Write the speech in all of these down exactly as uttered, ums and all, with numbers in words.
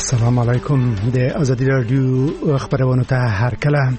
السلام علیکم. د ازادي رادیو خبرونه ته هر کله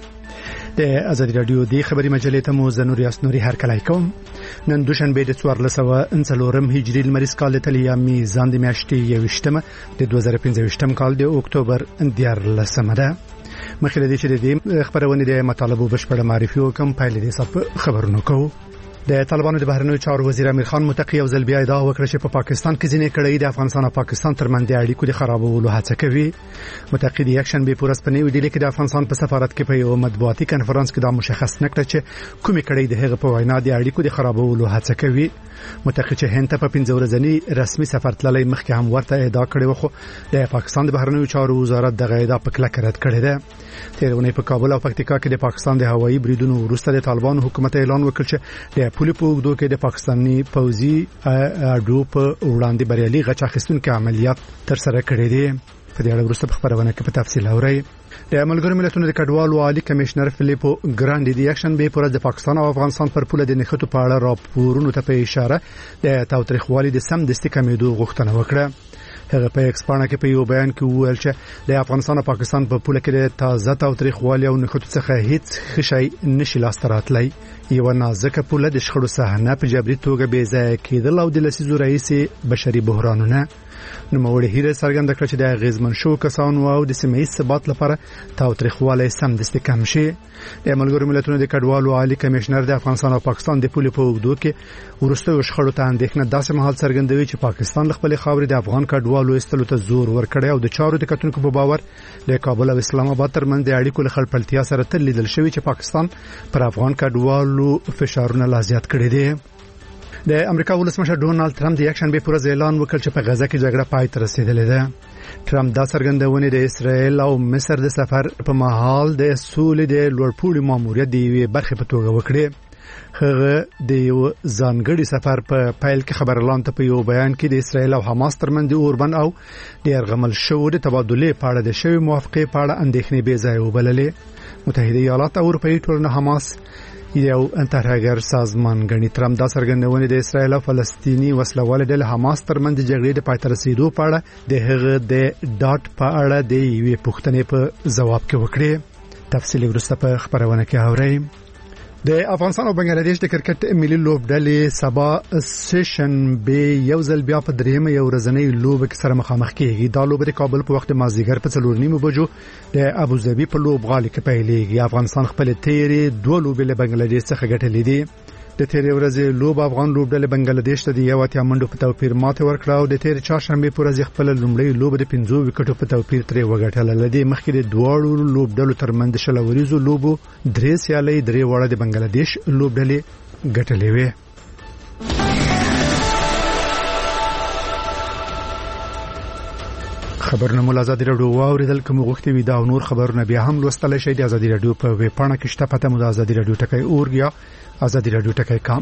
د ازادي رادیو د خبري مجلې ته مو زنور یاسنوري هر کله کوم. نن دوشنبه د څوارلس سوه انڅلورم هجري لمریز کال ته لیا میزان د میاشتې یوشتمه د دوه زره پنځه کال د اکتوبر دیارلسمه ده. مخکې د دې چې د خبرونه د مطالبو بشپړه معرفي وکم پایلې د صف خبرونه کوو. د طالبانو د بهرنیو چارو وزیر امیر خان متقی او ځل بیا ادعا وکړه چې په پاکستان کې ځینې کړۍ د افغانستان او پاکستان ترمنځ د اړیکو د خرابولو هڅه کوي. متقی د اکشن به پورس په نیو ډیلی کې د افغانستان په سفارت کې په یو مطبوعاتي کنفرانس کې دا مشخص نکړه چې کومې کړۍ د هغه په وینا د اړیکو د خرابولو هڅه کوي. متقی چې هند ته په پنځه ورځنی رسمي سفر تللی مخکې هم ورته ادعا کړې و، خو د پاکستان د بهرنیو چارو وزارت دغه ادعا په کلکه رد کړې ده. تیرونه په کابل او پکتیکا کې د پاکستان د هوایي بریدونو وروسته د طالبانو حکومت اعلان وکړ چې د پولي په اوږدو کې د پاکستاني پوځي اډو په وړاندې بریالي غچ اخیستونکو عملیات تر سره کړي دي. په دې اړه وروسته په خبرونه کې په تفصیل اورئ. د ملګرو ملتونو د کډوالو عالی کمشنر فلیپو ګراندي د اکشن به پر د پاکستان او افغانستان پر پوله د نښتو په اړه راپورونو ته په اشاره د تاوتریخوالي د سم دستي کمیدو غوښتنه وکړه. هغه په ایکسپانه کې په یو بیان کې وویل چې د افغانستان او پاکستان په پوله کې د تازه تاوتریخوالي او نښتو څخه هیڅ خشي نشي لاسته راتلی. یو نازکه پوله د شخړو صحنه په جبري توګه بې ځای کېدل او د لسیزو رئیس بشري بحرانونه. نو موړ هیره څرګنده کړ چې د غیزمن شو کسانو او د سیمه‌ایز ثبات لپاره تاوتریخوالی سم دستي کم شي. د ملګرو ملتونو د کډوالو عالی کمشنر د افغانستان او پاکستان د پولې په اوږدو کې ورستو شخړو ته اندېښنه داسې مهال څرګندوي چې پاکستان له خپل خاورې د افغان کډوالو ایستلو ته زور ورکړی او د چارو د کتونکو په باور د کابل او اسلام آباد ترمنځ د اړیکو له خړپړتیا سره تل لیدل شوی چې پاکستان پر افغان کډوالو فشارونه لا زیات کړي دي. د امریکا ولسمشر ډونالد ترامپ د اکشن به پورز اعلان وکړ چې په غزه کې جګړه پای ته رسیدلې ده. ترامپ دا څرګندونه د اسرائیل او مصر د سفر په مهال د سولې د لوړپوړي ماموریت د یوې برخې په توګه وکړي. هغه د یو ځانګړي سفر په پیل کې خبر اعلان ته په یو بیان کې د اسرائیل او حماس ترمنځ د اوربند او د ارغمل شو د تبادلې په اړه د شوی موافقه په اړه اندېښنې بې ځای وبللې. متحده ایالات او اروپאי ټولنه حماس یو انترهګر سازمان غني. ترامپ دا څرګندونه د اسرائیل او فلسطینی وسلواله ډله حماس ترمنځ د جګړې د پای ته رسیدو په اړه د هغه د ډاټ په اړه د یوې پوښتنې په ځواب کې وکړي. تفصیل ورسته په خبرونه کې اورئ. د افغانستان او بنگلاديش د کرکټ ملي لوبډلې سبا سیشن به یو ځل بیا په دریمه یو ورځنۍ لوب کې سره مخامخ کیږي. دا لوب د کابل په وخت مازیګر په څلور نیمو بجو د ابوظبي په لوبغالي کې پیلېږي. افغانستان خپل تیرې دوه لوبې له بنگلاديش څخه ګټلې دي. د تیرې ورځې لوب افغان لوبډلې بنگلاديش ته د یو اتیا منډو په توپیر ماته ورکړه او د تیرې چهارشنبه په ورځ خپل لومړی لوب د پنځو وکټو په توپیر ترې وګټله. لدې مخکې د دوه لوبډلو ترمنځ شلوریزو لوبو درې سیالۍ درې وړه د بنگلاديش لوبډلې ګټلې وې. خبرونه مول آزادی رادیو واوریدل کوم غوښتي وي دا نور خبرونه بیا هم لوستل شي د آزادی رادیو په ویب پاڼه کې شته. پته مو د آزادی رادیو ټکی اورګ یا آزادی رادیو ټکی کام.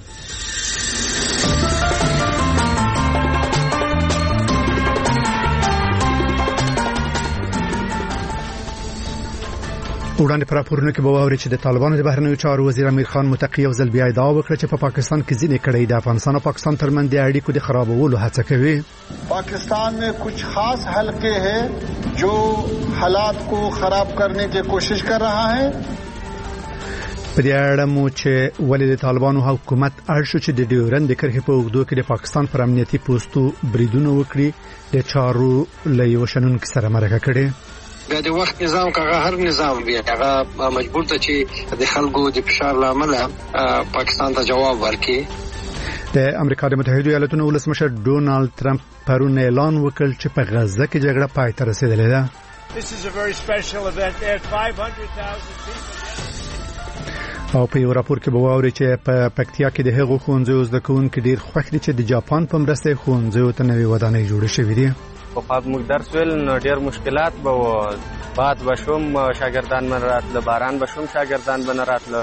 وړاندې پر راپورونه کې به واوري چې د طالبانو د بهرنیو چارو وزیر امیر خان متقی او ځل بیا ادعا وکړه چې په پاکستان کې ځینې کړۍ د افغانستان او پاکستان ترمنځ د اړیکو د خرابولو هڅه کوي. पाकिस्तान में कुछ खास हलके हैं जो हालात को खराब करने की कोशिश कर रहा है. په دې اړه مو چې ولې د طالبانو حکومت اړ شو چې د ډیورند د کرښې په اوږدو کې د پاکستان پر امنیتي پوسټو بریدونه وکړي د چارو له یو شنونکو سره مرکه کړې. د وخت نظام کغه هر نظام بیا هغه مجبور ته چې د خلکو د فشار لامل پاکستان ته جواب ورکړي. د امریکا د متحده ایالاتونو ولسمشر ډونالد ترامپ پرون اعلان وکړ چې په غزه کې جګړه پای ته رسیدلې ده. او په یو راپور کې به واوري چې په پکتیا کې د هغو ښوونځیو زده کوونکي ډیر خوښ دي چې د جاپان په مرسته ښوونځیو ته نوې ودانۍ جوړې شوې دي. په خاط موږ درس ویل نو ډیر مشکلات به و. باد بشوم شاګردان من راتله، باران بشوم شاګردان بن راتله.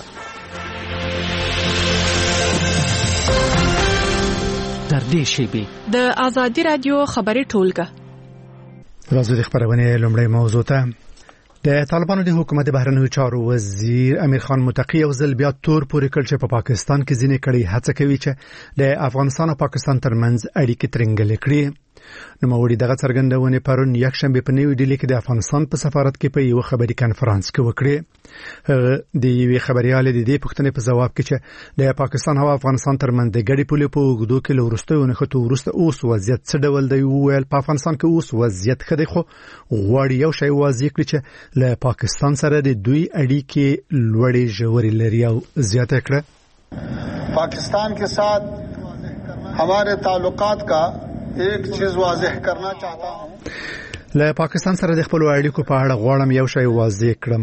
در دې شیبې د آزادی رادیو خبري ټولګه راځي د خبرونه لومړی موضوع ته. د طالبانو د حکومت بهرنیو چارو وزیر امیر خان متقی او ځل بیا تور پورې کړ چې په پاکستان کې ځینې کړي هڅه کوي چې د افغانستان او پاکستان ترمنځ اړیکې ترنګلې کړي. نو موري دغه څرګندونه پرون یک شنبه په نیو ډیلی کې د افغانستان په سفارت کې په یو خبري کانفرنس کې وکړي. د یوې خبريال د دې پوښتنې په جواب کې چې د پاکستان او افغانستان ترمنځ د ګډي پولې په وګړو کې لورستو نه خطو ورسته اوس وضعیت څه ډول دی ویل په افغانستان کې اوس وضعیت خدي خو غواړي یو شی واضح کړي چې له پاکستان سره د دوی اړیکې لوړې ژورې لري او زیاته کړه. पाकिस्तान के साथ हमारे ताल्लुकात का एक चीज वाज़ेह करना चाहता हूं. له پاکستان سره د خپل اړیکو په اړه غواړم یو شی واضح کړم.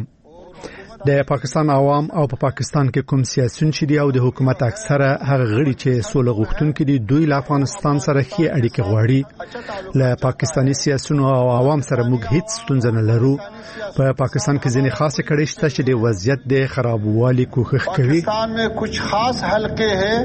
د پاکستان عوام او په پاکستان کې کوم سیاسيون چې دی او د حکومت اکثره هغه غړي چې سوله غوښتونکي دي دوی له افغانستان سره ښه اړیکې غواړي. له پاکستاني سیاسيون او عوام سره موږ هیڅ ستونزه نه لرو. په پاکستان کې ځینې خاصه کړي شته چې د وضعیت د خرابوالي کوښښ کوي. पाकिस्तान में कुछ खास हलके हैं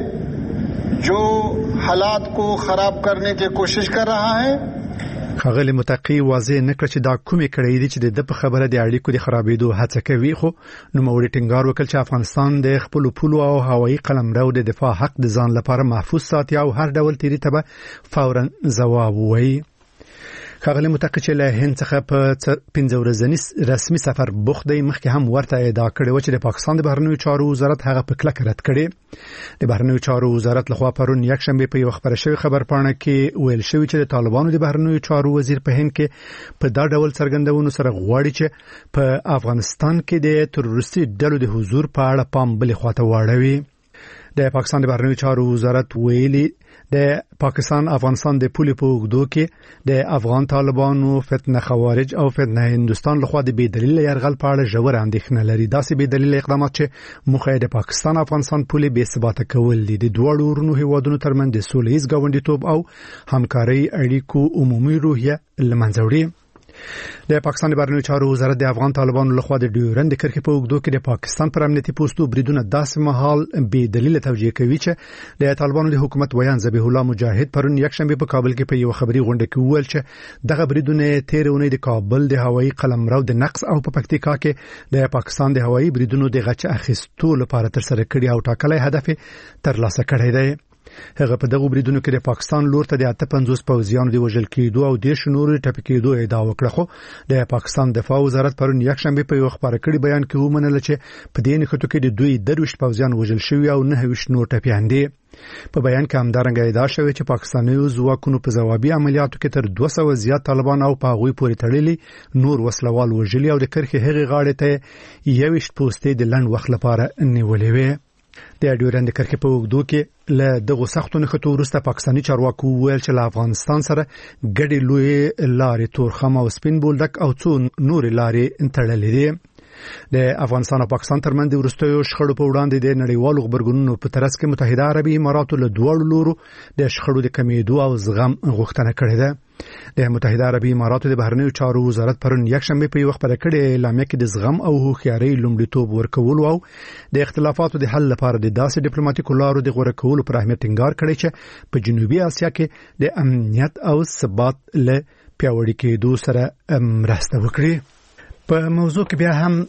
जो हालात को खराब करने की कोशिश कर रहा है. خغلی متقی واضح نکړه چې دا کومې کړې دي چې د په خبره د اړیکو د خرابېدو هڅه کوي. خو نو موري ټینګار وکړ چې افغانستان د خپل پولو او هوایي قلمرو د دفاع حق د ځان لپاره محفوظ ساتي او هر ډول تیری ته فورا ځواب وایي. خغلی متقی چې له هند څخه په پنځه ورځنی رسمي سفر بوخدي مخکې هم ورته ادعا کړې و چې د پاکستان د بهرنیو چارو وزارت هغه په کلک رد کړي. د بهرنیو چارو وزارت لخوا پرون یک شنبه په یو خبر شوی خبر پاڼه کې ویل شوی چې د طالبانو د بهرنیو چارو وزیر په هند کې په دا ډول څرګندونو سره غواړي چې په افغانستان کې د تروریستي ډلو د حضور په اړه پام بل خواته واړوي. د پاکستان د بهرنیو چارو وزارت ویلي د پاکستان افغانستان د پولې په وګړو کې د افغان طالبانو فتنه خوارج او فتنه هندستان لخوا د بې دلیل يرغل په اړه ژور اندېښنه لري. داسې بې دلیل اقدامات چې مخه د پاکستان افغانستان پولې بې ثباته کول دي د دوه ورونو هیوادونو ترمنځ د سولهییز ګاونډیتوب او همکارۍ اړیکو عمومي روحیه لمنځه وړي. د پاکستان د بهرنیو چارو وزارت د افغان طالبانو لخوا د ډیورند کرښې په وګړو کې د پاکستان پر امنیتي پوسټو بریدونه داسې مهال بې دلیل توجیه کوي چې د طالبانو د حکومت ویان ذبیح الله مجاهد پرون یک شنبه په کابل کې په یو خبري غونډه کې وویل چې دغه بریدونه تیرونه د کابل د هوایي قلمرو د نقص او په پکتیکا کې د پاکستان د هوایي بریدونو د غچ اخیستو لپاره تر سره کړي او ټاکلي هدف ترلاسه کړی دی. هغه په دغه بریدونو کې د پاکستان لور ته د اته پنځوس پوځیانو د وژل کېدو او د شنورو ټپي کېدو ادعا وکړه. خو د پاکستان دفاع وزارت پرون یک شنبه په یو خبر کړي بیان کې ومنل چې په دې نخټو کې د دوی درويش پوځیان وژل شوی او نه ویش نور ټپيان دي. په بیان کې همدارنګه ادعا شوی چې پاکستاني ځواکونو په ځوابي عملیاتو کې تر دوه سوه زیات طالبان او پاغوي پورې تړلي نور وسلوال وژلي او د کرخي هغه غاړې ته یويش پوسټې د لند وخت لپاره نیولې وي. د ډیورند کرښې په وګړو کې له دغه سختو نخټو وروسته پاکستاني چارواکو ویل چې له افغانستان سره ګډې لوی لارې تورخم او سپین بولدک او څو نور لارې تړلې دي. د افغانستان او پاکستان ترمنځ ورستیو شخړو په وړاندې د نړیوالو خبرګونونو په ترڅ کې متحده عربي اماراتو له دوه لورو د شخړو د کمیدو او زغم غوښتنه کړې ده. د متحده عربي اماراتو د بهرنیو چارو وزارت پرون یک شنبه په یو خبر کړي اعلامیه کې د زغم او هوښیارۍ لومړیتوب ورکول او د اختلافاتو د حل لپاره د داسې ډیپلوماټیکو لارو د غوړه کولو پر اهمیت ټینګار کړی چې په جنوبي اسیا کې د امنیت او ثبات له پیاوړي کېدو سره مرسته وکړي. په موضوع کې بیا هم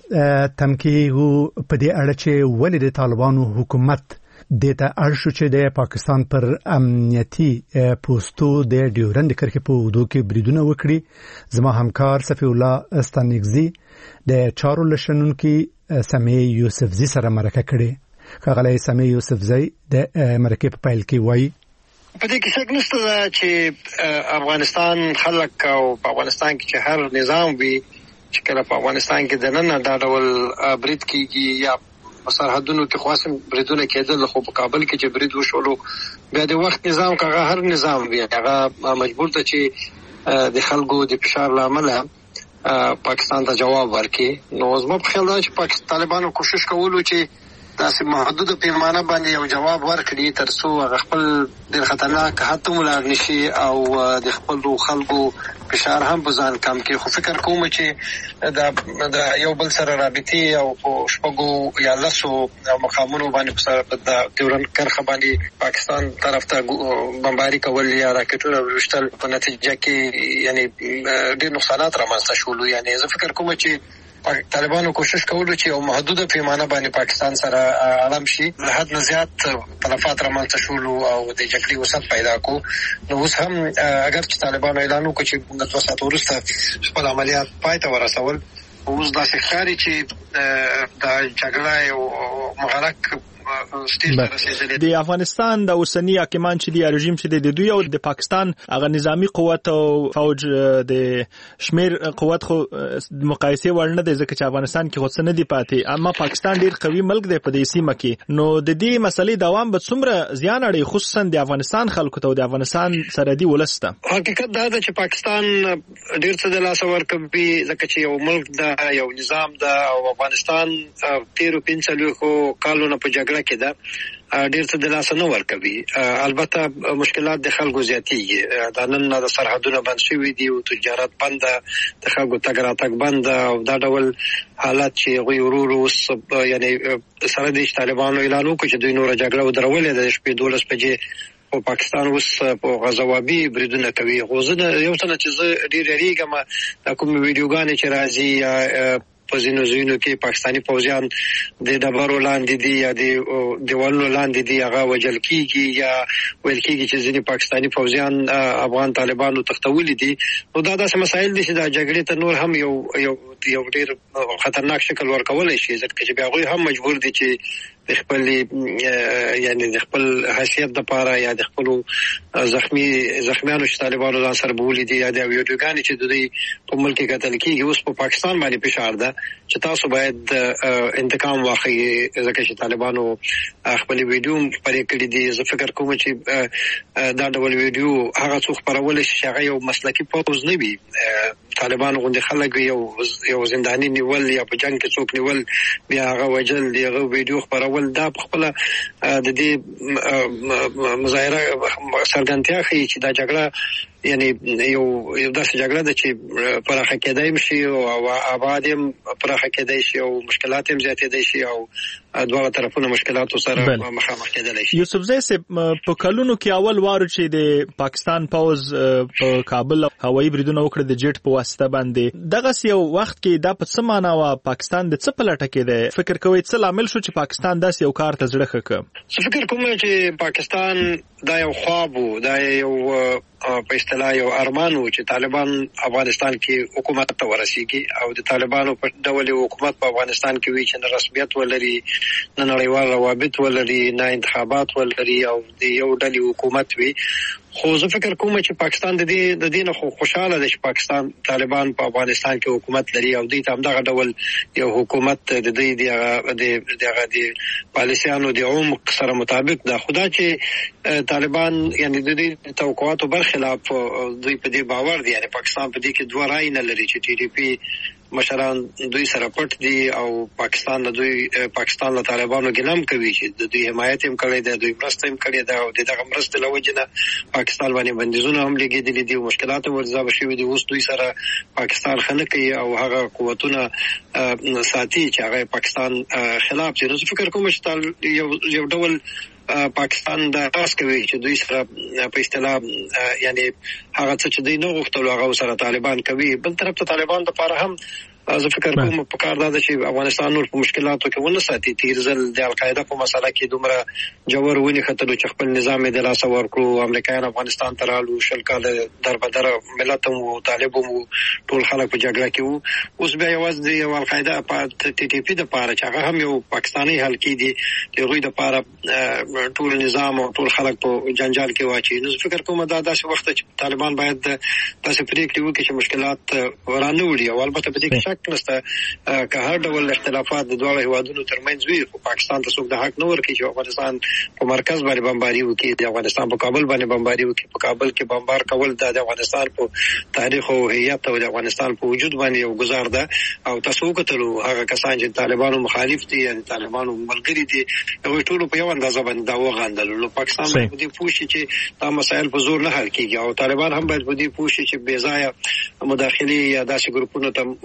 تمکیو په دې اړه چې ولې د طالبانو حکومت دته ارشو چې د پاکستان پر امنیتي پوسټو د ډیورند کرښې په وګړو کې بریدونه وکړي. زما همکار صفی الله استانګزی د چارو لشنونکو سمیع یوسفزی سره مرکه کړي. خغلی سمیع یوسفزی د مرکه په پیل کې وایي په دې کې څه نشته چې افغانستان خلک او په افغانستان کې چې هر نظام وي چې کله په افغانستان کې د نن دا ډول برید کیږي یا په سرحدونو کې خاصم بریدونه کېدل خو په کابل کې چې برید وشولو بیا د وخت نظام کغه هر نظام وي هغه مجبور ته چې د خلکو د فشار لامل پاکستان ته جواب ورکړي. نو زما په خیال دا چې پاکستان طالبانو کوشش کولو چې داسې محدود پیمانه باندې یو جواب ورکړي تر څو خپل د خطرناک حتی مولار نشي او د خپل خلکو فشار هم بزان کم کې. خو فکر کوم چې دا د یو بل سره رابطي او شپږو یا لسو مقامونو باندې د ډیورند کرښه باندې پاکستان طرف ته بمباري کول یا راکټونه وشتل په نتیجه کې یعنی ډېر نقصانات رامنځته شول. یعنی زه فکر کوم چې طالبانو کوشش کولو چې یو محدوده پیمانه باندې پاکستان سره عالم شي، له حد نه زیات تلفات رامنځته شول او د جګړې وسعت پیدا کو. نو اوس هم اگر چې طالبانو اعلان وکړي چې د دوه ساعت وروسته خپل عملیات پای ته ورسول، اوس داسې ښکاري چې د جګړه یو مغلق د افغانستان د اوسنی حاکمان چې دی رژیم چې دی د دوی او د پاکستان هغه نظامی قوت او فوج د شمیر قوت خو مقایسه ور نه دی، ځکه چې افغانستان کې خو څه نه دی پاتې، اما پاکستان ډیر قوي ملک دی په دې سیمه کې. نو د دې مسلې دوام به څومره زیان اړي، خصوصا د افغانستان خلکو ته او د افغانستان سرحدي ولسته؟ حقیقت دا ده چې پاکستان ډیر څه د لاس ورکوي، ځکه چې یو ملک دا یو نظام دا، او افغانستان تیرو پنځلويخو کالونو په جګړه کې دا ډیر څه د لاس نه ورکوي. البته مشکلات د خلکو زیاتېږي، دا نن د سرحدونه بند شوي دي او تجارت بند، د خلکو تګ راتګ بند، او دا ډول حالات چې هغوی ورو ورو یعنی سره د طالبانو اعلان وکړي چې دوی نوره جګړه ودرولې ده، د شپې دولس بجې او پاکستان اوس په غزوابي بریدونه کوي. خو زه یو څه نه چې زه ډېر یېرېږم، دا کومې ویډیوګانې چې راځي یا په ځینو ځایونو کې پاکستاني پوځیان د ډبرو لاندې دي یا د دیوالونو لاندې دي، هغه وژل کېږي یا ویل کېږي چې ځینې پاکستاني پوځیان افغان طالبانو تښتولي دي. نو دا داسې مسایل دي چې دا جګړې ته نور هم یو یو یو ډېر خطرناک شکل ورکولی شي، ځکه چې بیا هغوی هم مجبور دي چې د خپل یعنی د خپل حیثیت دپاره یا د خپلو زخمی زخمیانو چې طالبانو ځان سره بولي دي یا د ویډیوګانې چې د دوی په ملک کې کتل کېږي، اوس په پاکستان باندې فشار ده چې تاسو باید انتقام واخلئ، ځکه چې طالبانو خپل ویډیو خپرې کړي دي. زه فکر کوم چې دا ډول ویډیو هغه څوک خپرولی شي چې هغه یو مسلکي پوځ نه وي، طالبانو غوندې خلک یو یو زنداني نیول یا په جنګ کې څوک نیول بیا هغه وژل، د هغه ویډیو خپرول، دا په خپله د دې مظاهره څرګندتیا ښیي چې دا جګړه یعنی یو یو داسې جګړه ده چې پراخه کېدای شي او آباد هم پراخه کېدای شي او مشکلات هم زیاتېدای شي او دواړه طرفونه مشکلاتو سره مخامخ کېدلی شي. یوسف زی صاحب، په کلونو کې اول وارو چې د پاکستان پوځ په کابل هوایي بریدونه وکړه د جیټ په واسطه باندې، دغسې یو وخت کې دا په څه معنا وه؟ پاکستان د څه په لټه کې دی؟ فکر کوئ څه لامل شو چې پاکستان داسې یو کار ته زړه ښه کړ؟ زه فکر کوم چې پاکستان دا یو خواب و، دا یو په اصطلاح یو ارمان و چې طالبان افغانستان کې حکومت ته ورسیږي او د طالبانو په ډول حکومت په افغانستان کې وي چې نه رسمیت ولري، نه نړیوال روابط ولري، نه انتخابات ولري او د یو ډلې حکومت وي. خو زه فکر کوم چې پاکستان د دې د دې نه خو خوشاله دی چې پاکستان طالبان په افغانستان کې حکومت لري او دوی ته همدغه ډول یو حکومت د دوی د هغه د پالیسیانو د عمق سره مطابق ده. خو دا چې طالبان یعنی د دې توقعاتو برخلاف دوی په دې باور دي، یعنی پاکستان په دې کې دوه رای نه لري چې ټي ډي پی مشران دوی سره پټ دي او پاکستان له دوی پاکستان له طالبانو ګلم کوي چې د دوی حمایت هم کړی دی، دوی مرسته هم کړې ده او دغه مرسته له وجې نه پاکستان باندې بندیزونه هم لګېدلي دي او مشکلات هم ورځابه شوي دي. اوس دوی سره پاکستان ښه نه کوي او هغه قوتونه ساتي چې هغه پاکستان خلاف دي. نو زه فکر کوم چې یو ډول پاکستان دا تاس کوي چې دوی سره په اصطلاح یعنی هغه څه چې دوی نه غوښتل هغه سره طالبان کوي. بل طرف ته طالبان لپاره هم زه فکر کوم په کار دا ده چې افغانستان نور په مشکلاتو کې ونه ساتي. تیر ځل د القاعده په مسله کې دومره جوور ونې ختلو چې خپل نظام یې د لاسه ورکړو، امریکایان افغانستان ته رالو، شل کاله دربدره ملت هم و، طالب هم و، ټول خلک په جګړه کې وو. اوس بیا یوازې د یو القاعده په ټي ټي پي دپاره چې هغه هم یو پاکستاني حلقې دي، د هغوی دپاره ټول نظام او ټول خلک په جنجال کې واچوي. نو فکر کوم دا داسې وخت چې طالبان باید داسې پرېکړې وکړي چې مشکلات رانه وړي او البته په دې کې شک نشته که هر ډول اختلافات د دواړو هیوادونو ترمنځ وي، خو پاکستان ته څوک د حق نه ورکوي چې افغانستان په مرکز باندې بمباري وکړي، د افغانستان په کابل باندې بمباري وکړي. په کابل کې بمبار کول د افغانستان په تاریخ او هویت او د افغانستان په وجود باندې یو ګزار ده او تاسو وکتلو هغه کسان چې طالبانو مخالف دي یا طالبانو ملګري دي هغوی ټولو په یو اندازه باندې دا وغندل. نو پاکستان باید په دې پوه شي چې دا مسایل په زور نه حل کېږي او طالبان هم باید په دې پوه شي چې بې ځایه مداخلې یا داسې ګروپونو ته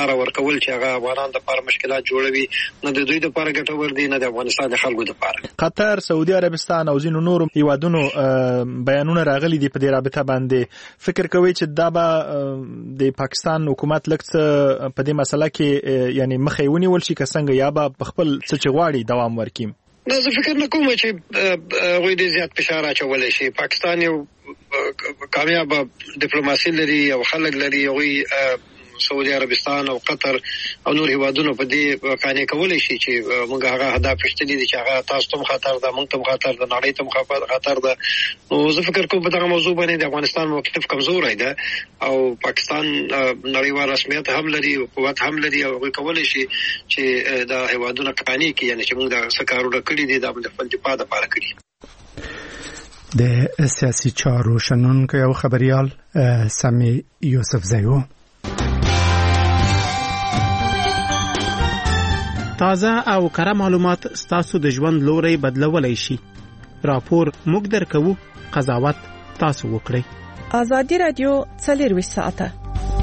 لار ورکول چې هغه افغانان د لپاره مشکلات جوړوي، نه د دوی د لپاره ګټور دي نه د افغانستان د خلکو د لپاره. قطر، سعودي عربستان او ځینو نورو هیوادونو بیانونه راغلي دي په دې رابطه باندې. فکر کوي چې دا به د پاکستان حکومت لکه په دې مسله کې یعنی مخې ونیول شي که څنګه، یا به په خپل څه چې غواړي دوام ورکړي؟ نه، زه فکر نه کوم چې هغوی ډېر زیات فشار اچولی شي. پاکستان یو کامیابه ډیپلوماسي لري او خلک لري. هغوی سعودي عربستان او قطر او نور هیوادونو په دې قانع کولی شي چې موږ هغه هدف پېژندلی دي چې هغه تاسو ته هم خطر ده، موږ ته هم خطر ده، نړۍ ته هم خطر ده. نو زه فکر کوم په دغه موضوع باندې د افغانستان موقف کمزوری ده او پاکستان نړیوال رسمیت هم لري او قوت هم لري او هغوی کولی شي چې دا هیوادونه قانع کړي، یعنې چې موږ دا څه کارونه کړي دي دا به د خپل دفاع دپاره کړي. د سیاسي چارو شنونکی او خبریال سمی یوسفزی و. تازه او کره معلومات ستاسو د ژوند لوري بدلولای شي. راپور موږ درکوو، قضاوت تاسو وکړئ. آزادي رادیو څلرویشت ساعته.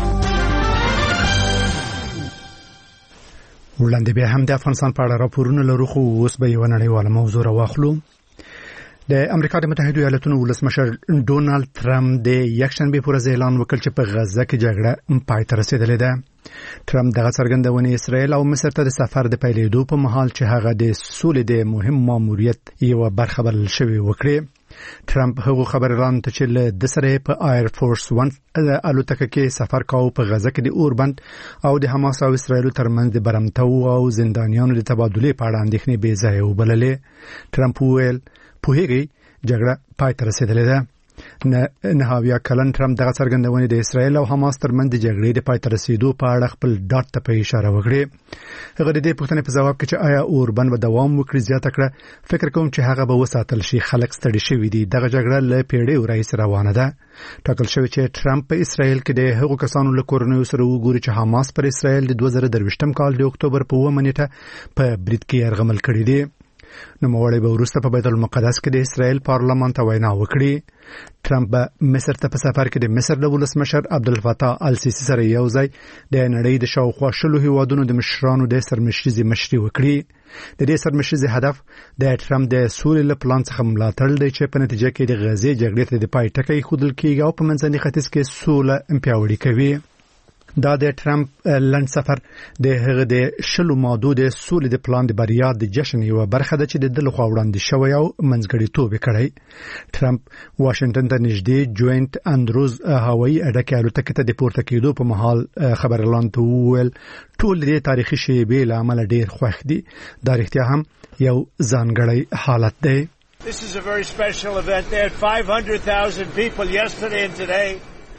وړاندې به هم د افغانستان په اړه راپورونه لرو، خو اوس به یو نړیواله موضوع راواخلو. د امریکا د متحده ایالاتونو ولسمشر ډونالد ترامپ د یکشنبه پر ورځ اعلان وکړ چې په غزه کې جګړه پای ته رسیدلې ده. ترامپ دغه څرګندونه اسرائیل او مصر ته د سفر د پیلېدو په مهال چې هغه د سولې د مهم ماموریت یو برخه بلل شوی وکړي. ترامپ هغه خبرلان ته چې له د سره په ایر فورس ون الوتکه کې سفر کاوه په غزه کې د اوربند او د حماس او اسرائیل ترمنځ د برمتو او زندانیانو د تبادلې په اړه اندېښنې بې ځایه وبللې. ترامپ وویل په هغه جګړه پای ته رسیدلې ده. نه نهاویا کلن ترامپ دغه څرګندونه د اسرائیل او حماس ترمنځ د جګړې د پای ته رسیدو په اړه خپل ډاټ ته په اشاره وکړي. هغه د دې پوښتنې په ځواب کې چې آیا اوربند به دوام وکړي زیاته کړه، فکر کوم چې هغه به وساتل شي. خلک ستړي شوي دي. دغه جګړه له پیړیو راهیسې روانه ده. ټاکل شوی چې ترامپ په اسرائیل کې د هغو کسانو له کورنیو سره وګوري چې حماس پر اسرائیل د دوه زره درویشتم کال د اکتوبر په اوومه نیټه په برید کې یرغمل کړی دی. نوموړی به وروسته په بیت المقدس کې د اسرائیل پارلمان ته وینا وکړي. ترامپ به مصر ته په سفر کې د مصر د ولسمشر عبدالفتاح السیسی سره یو ځای د نړۍ د شاوخوا شلو هیوادونو د مشرانو د سرمشریزې مشري وکړي. د دې سرمشریزې هدف د ترامپ د سولې له پلان څخه ملاتړ دی چې په نتیجه کې د غزې جګړې ته د پای ټکی ښودل کېږي او په منځني ختیځ کې سوله پیاوړې کوي. دا د ترامپ لند سفر د هغه د شلو مادو د سولې د پلان د بریا د جشن یو برخه ده چې د دل خو وړاندې شوی او منځګړیتوب کړی. ترامپ واشنگټن ته نږدې جوینټ اندروز هوایي اډه کې الوتکه ته د پورته کېدو په مهال خبر اعلان ته وویل ټول د تاریخي شیبې له امله ډېر خوښ دي. دا رښتیا هم یو ځانګړی حالت دی. This is a very special event. There are five hundred thousand people yesterday and today.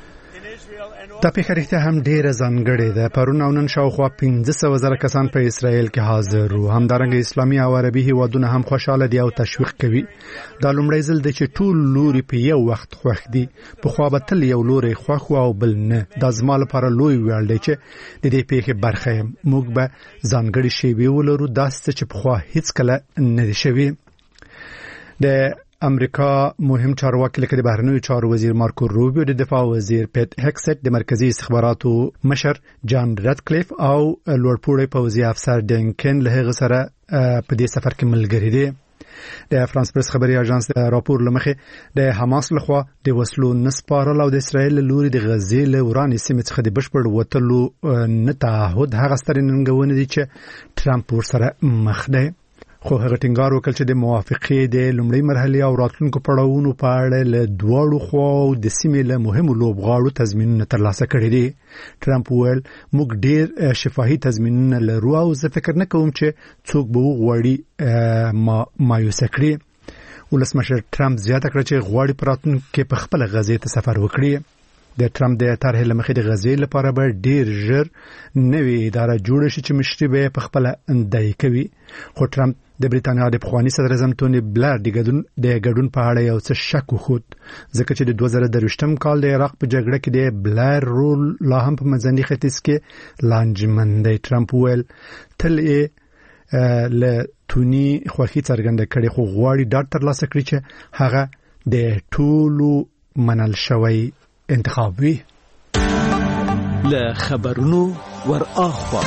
دا پیښه رښتیا هم ډېره ځانګړې ده. پرون او نن شاوخوا پنځه سوه زره کسان په اسرائیل کې حاضر وو. همدارنګه اسلامي او عربي هیوادونه هم خوشاله دي او تشویق کوي. دا لومړی ځل دی چې ټول لوري په یو وخت خوښ دي. پخوا به تل یو لوری خوښ و او بل نه. دا زما لپاره لوی ویاړ دی چې د دې پیښې برخه یم. موږ به ځانګړې شیبې ولرو، داسې چې پخوا هیڅکله نه دي شوي. د امریکا مهم چارواکي لکه د بهرنیو چارو وزیر مارکو روبیو، د دفاع وزیر پیټ هکسټ، د مرکزی استخباراتو مشر جان ریډکلیف او لوړپوړی پوځي افسر ډینکن له هغه سره په دې سفر کې ملګري دي. د فرانس پریس خبري اژانس راپور لمخه د حماس لخوا د وسلو نسپارل او د اسرائیل لوري د غزې له ورانې سیمې څخه د بشپړ وټلو نه تعهد هغه ستر ننګونې دي چې ترامپ ورسره مخ دی. خو هغه ټینګار وکړ چې د موافقې د لومړۍ مرحلې او راتلونکو پړاوونو په اړه له دواړو خواو د سیمې له مهمو لوبغاړو تضمینونه ترلاسه کړي دي. ترامپ وویل موږ ډېر شفاهي تضمینونه لرو او زه فکر نه کوم چې څوک به وغواړي ما مایوسه کړي. ولسمشر ترامپ زیاته کړه چې غواړي په راتلونکي کې په خپله غزې ته سفر وکړي. د ترامپ د طرحې له مخې د غزې لپاره به ډېر ژر نوې اداره جوړه شي چې مشري به یې په خپله اندایي کوي. خو ترامپ د بریتانیا د پخواني صدر اعظم ټوني بلر د ګډون د ګډون په اړه یو څه شک وښود، ځکه چې د دوه زره درویشتم کال د عراق په جګړه کې د بلر رول لا هم په منځني ختیځ کې لانجمن دی. ترامپ ویل تل یې له توني خوښي څرګنده کړې، خو غواړي ډاډ ترلاسه کړي چې هغه د ټولو منل شوی انتخاب وي. له خبرونو ور اخوا.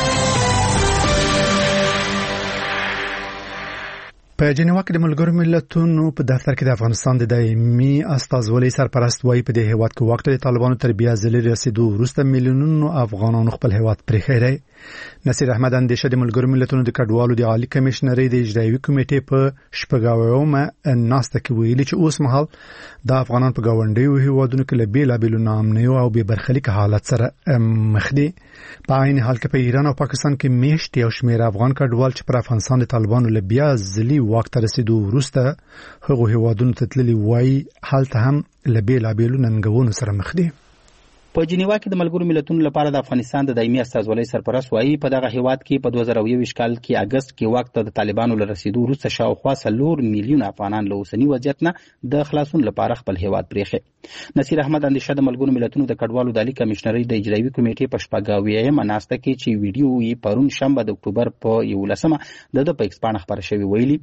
په جنیوا کې د ملګرو ملتونو په دفتر کې د افغانستان د دایمي استازولۍ سرپرست وایي په دې هیواد کې وخت د طالبانو تر بیا ځلې رسیدو وروسته میلیونونو افغانانو خپل هیواد پرېښی دی. نصیر احمد اندیشه د ملګرو ملتونو د کډوالو د عالی کمشنرۍ د اجرایوي کمیټې په شپږاومه ناسته کې ویلي چې اوس مهال د افغانان په ګاونډیو هیوادونو کې له بېلابېلو ناامنیو او بې برخلیک حالت سره مخ دي. په عین حال کې په ایران او پاکستان کې میشت یو شمېر افغان کډوال چې پر افغانستان د طالبانو له بیا ځلې واک ته رسیدو وروسته هغو هیوادونو ته تللي وایي هلته هم له بېلابېلو ننګونو سره مخ دي. په جنیوا کې د ملګرو ملتونو لپاره د افغانستان د دایمي استازولۍ سرپرست وایي په دغه هیواد کې په دوه زره یوویشت کال کې اگست کې واک ته د طالبانو له رسیدو وروسته شاوخوا څلور میلیونه افغانان له اوسني وضعیت نه د خلاصون لپاره خپل هیواد پرېښی. نصیر احمد اندیشه د ملګرو ملتونو د کډوالو د عالی کمشنرۍ د اجرایوي کمیټې په شپږاویمه ناسته کې چې ویډیو یې پرون شنبه د اکتوبر په یولسمه د ده په ایکس پاڼه خپاره شوې ویلي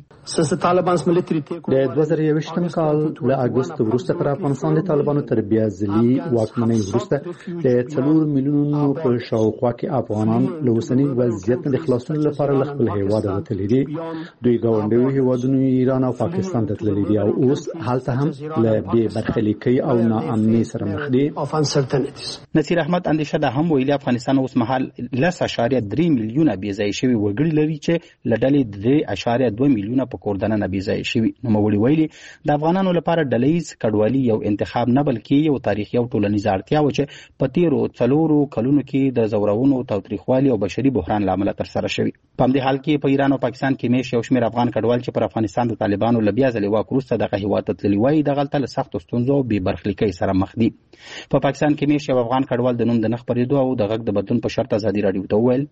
د دوه زره یوویشتم کال له اګست وروسته پر افغانستان د طالبانو تر بیا ځلې واکمنۍ وروسته د څلور میلیونونو په شاوخوا کې افغانان له اوسني وضعیت نه د خلاصون لپاره له خپل هیواده وتلي دي. دوی ګاونډیو هیوادونو ایران او پاکستان ته تللي دي او اوس هلته هم له بې برخلیکۍ او ناامنۍ سره مخ دي. نصیر احمد اندیشه دا هم ویلي افغانستان اوس مهال لس اشاریه درې میلیونه بې ځایه شوي وګړي لري چې له ډلې درې اشاریه دوه میلیونه په کور دننه بې ځایه شوي. نوموړي ویلي د افغانانو لپاره ډلهییز کډوالي یو انتخاب نه بلکې یو تاریخي او ټولنیز اړتیا و چې په تیرو څلورو کلونو کې د زورونو تاوتریخوالي او بشري بحران له امله ترسره شوي. په همدې حال کې په ایران او پاکستان کې میشت یو شمېر افغان کډوال چې پر افغانستان د طالبانو له بیا ځلې واک وروسته دغه هیواد ته تللي وایي دغلته له سختو ستونزو او بې برخلیکۍ سره مخ دي. په پاکستان کې میشت یو افغان کډوال د نوم د نه خپرېدو او د غږ د بدلون په شرط ازادي راډیو ته وویل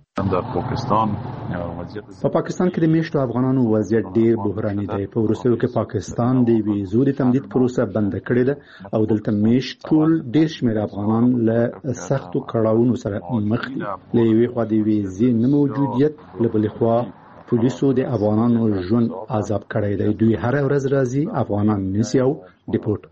په پاکستان کې د میشتو افغانانو وضعیت ډیر بحراني دی. په وروستیو کې پاکستان د ویزو د تمدید پروسه بند کړې ده او دلته میشت ټول ډیر شمېر افغانان له سختو کړاوونو سره مخ دي. له یوې خوا د ویزې نه موجودیت، له بلې خوا پولیسو د افغانانو ژوند عذاب کړی دی. دوی هر ورځ راځي افغانان نیسي او ډیپورټ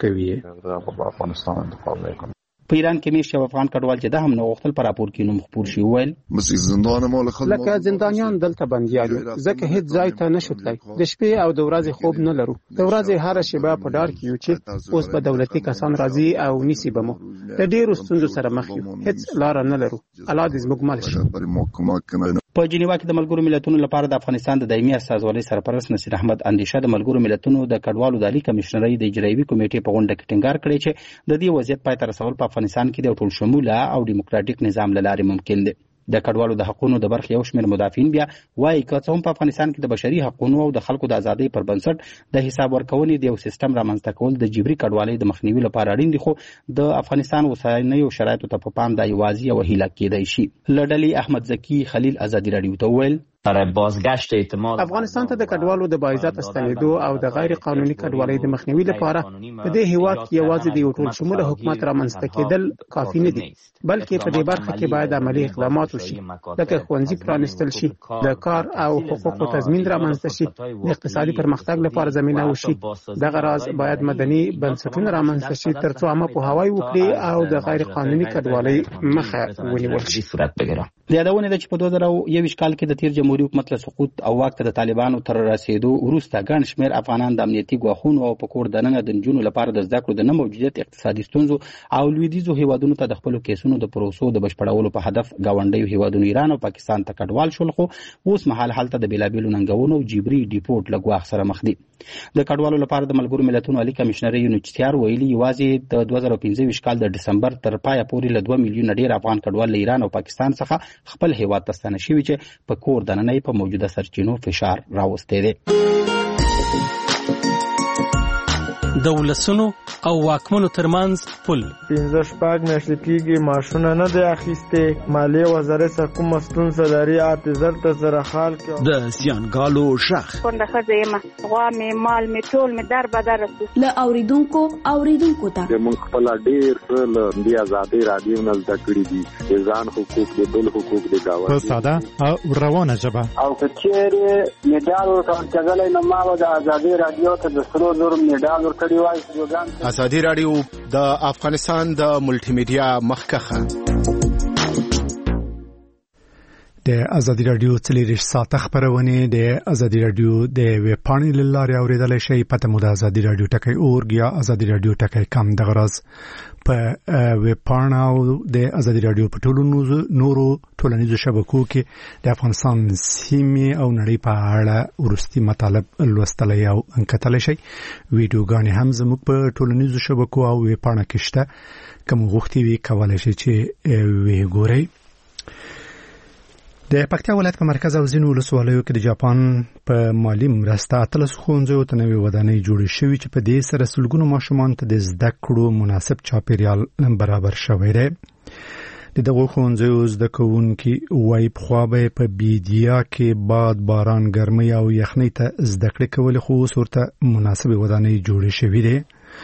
کوي. په ایران کې میشت یو افغان کډوال چې دا هم نه غوښتل په راپور کې نوم خپور شي وویل لکه زندانیان دلته بندیان یو ځکه هیڅ ځای ته نشو تللی. د شپې او د ورځې خوب نه لرو. د ورځې هره شیبه په ډار کې یو چې اوس به دولتي کسان راځي او نیسي به مو. د ډیرو ستونزو سره مخ یو. هیڅ لار نه لرو. الله دې زموږ مل شي. په جنیوا کې د ملګرو ملتونو لپاره د افغانستان د دایمي استازولۍ سرپرست نصیر احمد اندیشه د ملګرو ملتونو د کډوالو د عالی کمشنرۍ د اجرایوي کمیټې په غونډه کې ټینګار کړی چې د دې وضعیت پای ته رسول په افغانستان کې د ټول شموله او ډیموکراټیک نظام له لارې ممکن دی. د کډوالو د حقوقو د برخې یو شمېر مدافعین بیا وایي که څه هم په افغانستان کې د بشري حقوقو او د خلکو د ازادۍ پر بنسټ د حساب ورکونې د یو سیستم رامنځته کول د جبري کډوالۍ د مخنیوي لپاره اړین دي، خو د افغانستان اوسنیو شرایطو ته په پام دا یوازې یوه هیله کېدای شي. له ډلې احمد زکي خلیل ازادي راډیو ته وویل افغانستان ته د کډوالو د باعزت ستنېدو او د غیر قانوني کډوالۍ د مخنیوي لپاره په دې هیواد کې یوازې د یو ټول شموله حکومت رامنځته کېدل کافي نه دي، بلکې په دې برخه کې باید عملي اقدامات وشي، لکه ښوونځي پرانیستل شي، د کار او حقوقو تضمین رامنځته شي، د اقتصادي پرمختګ لپاره زمینه وشي. دغه راز باید مدني بنسټونه رامنځته شي ترڅو عامه پوهاوی وکړي او د غیر قانوني کډوالۍ مخه ونیول شي. د یادونه ده چې په دوه زره یوویشت کال کې د تیر جمهوریت حکومت له سقوط او واک ته د طالبانو تر رسیدو وروسته ګڼ شمېر افغانان د امنیتي ګواښونو او په کور دننه د نجونو لپاره د زده کړو د نه موجودیت، اقتصادي ستونزو او لویدیځو هیوادونو ته د خپلو کیسونو د پروسو د بشپړولو په هدف ګاونډیو هیوادونو ایران او پاکستان ته کډوال شول، خو اوس مهال هلته د بېلابېلو ننګونو او جبري ډیپورټ له ګواښ سره مخ دي. د کډوالو لپاره د ملګرو ملتونو عالی کمشنرۍ یونیچتیار ویلي یوازې د دوه زره پنځه ویشت کال د ډسمبر تر پایه پورې له دوه میلیونه ډېر افغان کډوال له ایران او پاکستان څخه خپل هیواد ته ستانه شوي چې په کور دننه یې په موجوده سرچینو فشار راوستی دی. د ولسونو او واکمنو ترمنځ پل پنځه شپږ میاشتې کېږي معاشونه نه دی اخیستې، مالیې وزارت څخه کومه ستونزه لري حافظر ته سره حال کې د زیانګالو غږ کونډه ښځه یم، غوا مې مال مې ټول مې در بدر رسو له اوریدونکو اوریدونکو ته موږ خپل ډېر څه له دې ازادۍ راډیو نه زده کړي دي، د ځان حقوق د بل حقوق د ګاونډي په ساده او روانه ژبه. او که چېرې مډال ورته ورکړلی نو ما به د ازادۍ راډیو ته د سرو زرو مډال ورکړی وای. ازادي راډیو د افغانستان د ملټي میډیا مخکخه. د ازادي رادیو څلېرویشت ساعته خبرونه د ازادي رادیو د ویب پاڼې له لارې اورېدلی شئ. پته مو د ازادي رادیو ټکی اورګ یا ازادي رادیو ټکی کم. دغه راز په ویب پاڼه او د ازادي رادیو په ټولو نورو ټولنیزو شبکو کې د افغانستان سیمې او نړۍ په اړه وروستي مطالب لوستلی او کتلی شئ. ویډیوګانې هم زموږ په ټولنیزو شبکو او ویب پاڼه کې شته. که مو غوښتي وي کولی شئ چې ویې ګورئ. د پکتیا ولایت په مرکز او ځینو ولسوالیو کې د جاپان په مالي مرسته اتلس ښوونځیو ته نوې ودانۍ جوړې شوي چې په دې سره سلګونو ماشومانو ته د زده کړو مناسب چاپیریال برابر شوی دی. د دغو ښوونځیو زده کوونکي وایي پخوا به په بیدیا کې باد، باران، ګرمۍ او یخنۍ ته زده کړې کولې، خو اوس ورته مناسبې ودانۍ جوړې شوي دي.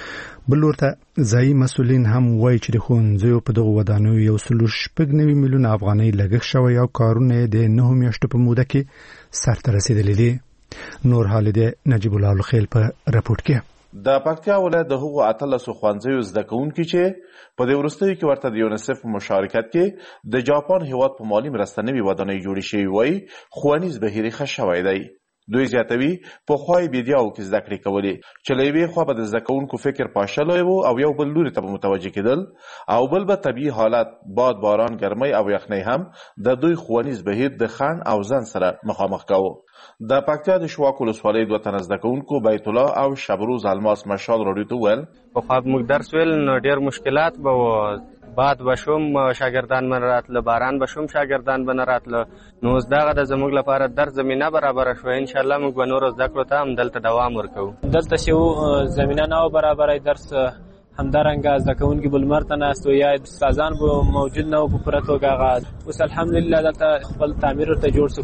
بل ورته ځایي مسؤلین هم وایي چې د ښوونځیو په دغو ودانیو یو سلو شپږ نوي میلیونه افغانۍ لګښت شوی او کارونه د نهو میاشتو په موده کې سرته رسېدلي دي. نور حال د نجیب الله الخیل په راپورټ کې. د پکتیا ولایت د هغو اتلسو ښوونځیو زده کوونکي چې په دې وروستیو کې ورته د یونیسف په مشارکت کې د جاپان هیواد په مالي مرسته نوې ودانۍ جوړې شوې وایي ښوونیز بهیر ښه شوی دی. دوی زیاتوي پخوا یې بیدیاو کې زده کړې کولې چې له یوې خوا به د زده کوونکو فکر پاشلی و او یو بل لوري ته به متوجه کېدل او بل به طبیعي حالت باد، باران، ګرمۍ او یخنۍ هم د دوی ښوونیز بهیر د خنډ او ځنډ سره مخامخ کوو. د پکتیا د شواک ولسوالۍ دوه تنه زده کوونکو بیت الله او شبروز الماس مشال راډیو ته وویل پخوا موږ درس ویل نو ډېر مشکلات به و، باد بشوم شاګردان من راتله، باران بشوم شاګردان به نه راتله. نو اوس دغه د زموږ لپاره درس زمینه برابره شوه. انشاءالله موږ به نورو زده کړو ته هم دلته دوام ورکوو. دلته چې و زمینه نه و برابره درس همدارنګه زده کوونکي به لمر ته ناست و یا استادان به موجود نه و په پوره توګه. هغه اوس الحمدلله دلته خپل تعمیر ورته جوړ شو.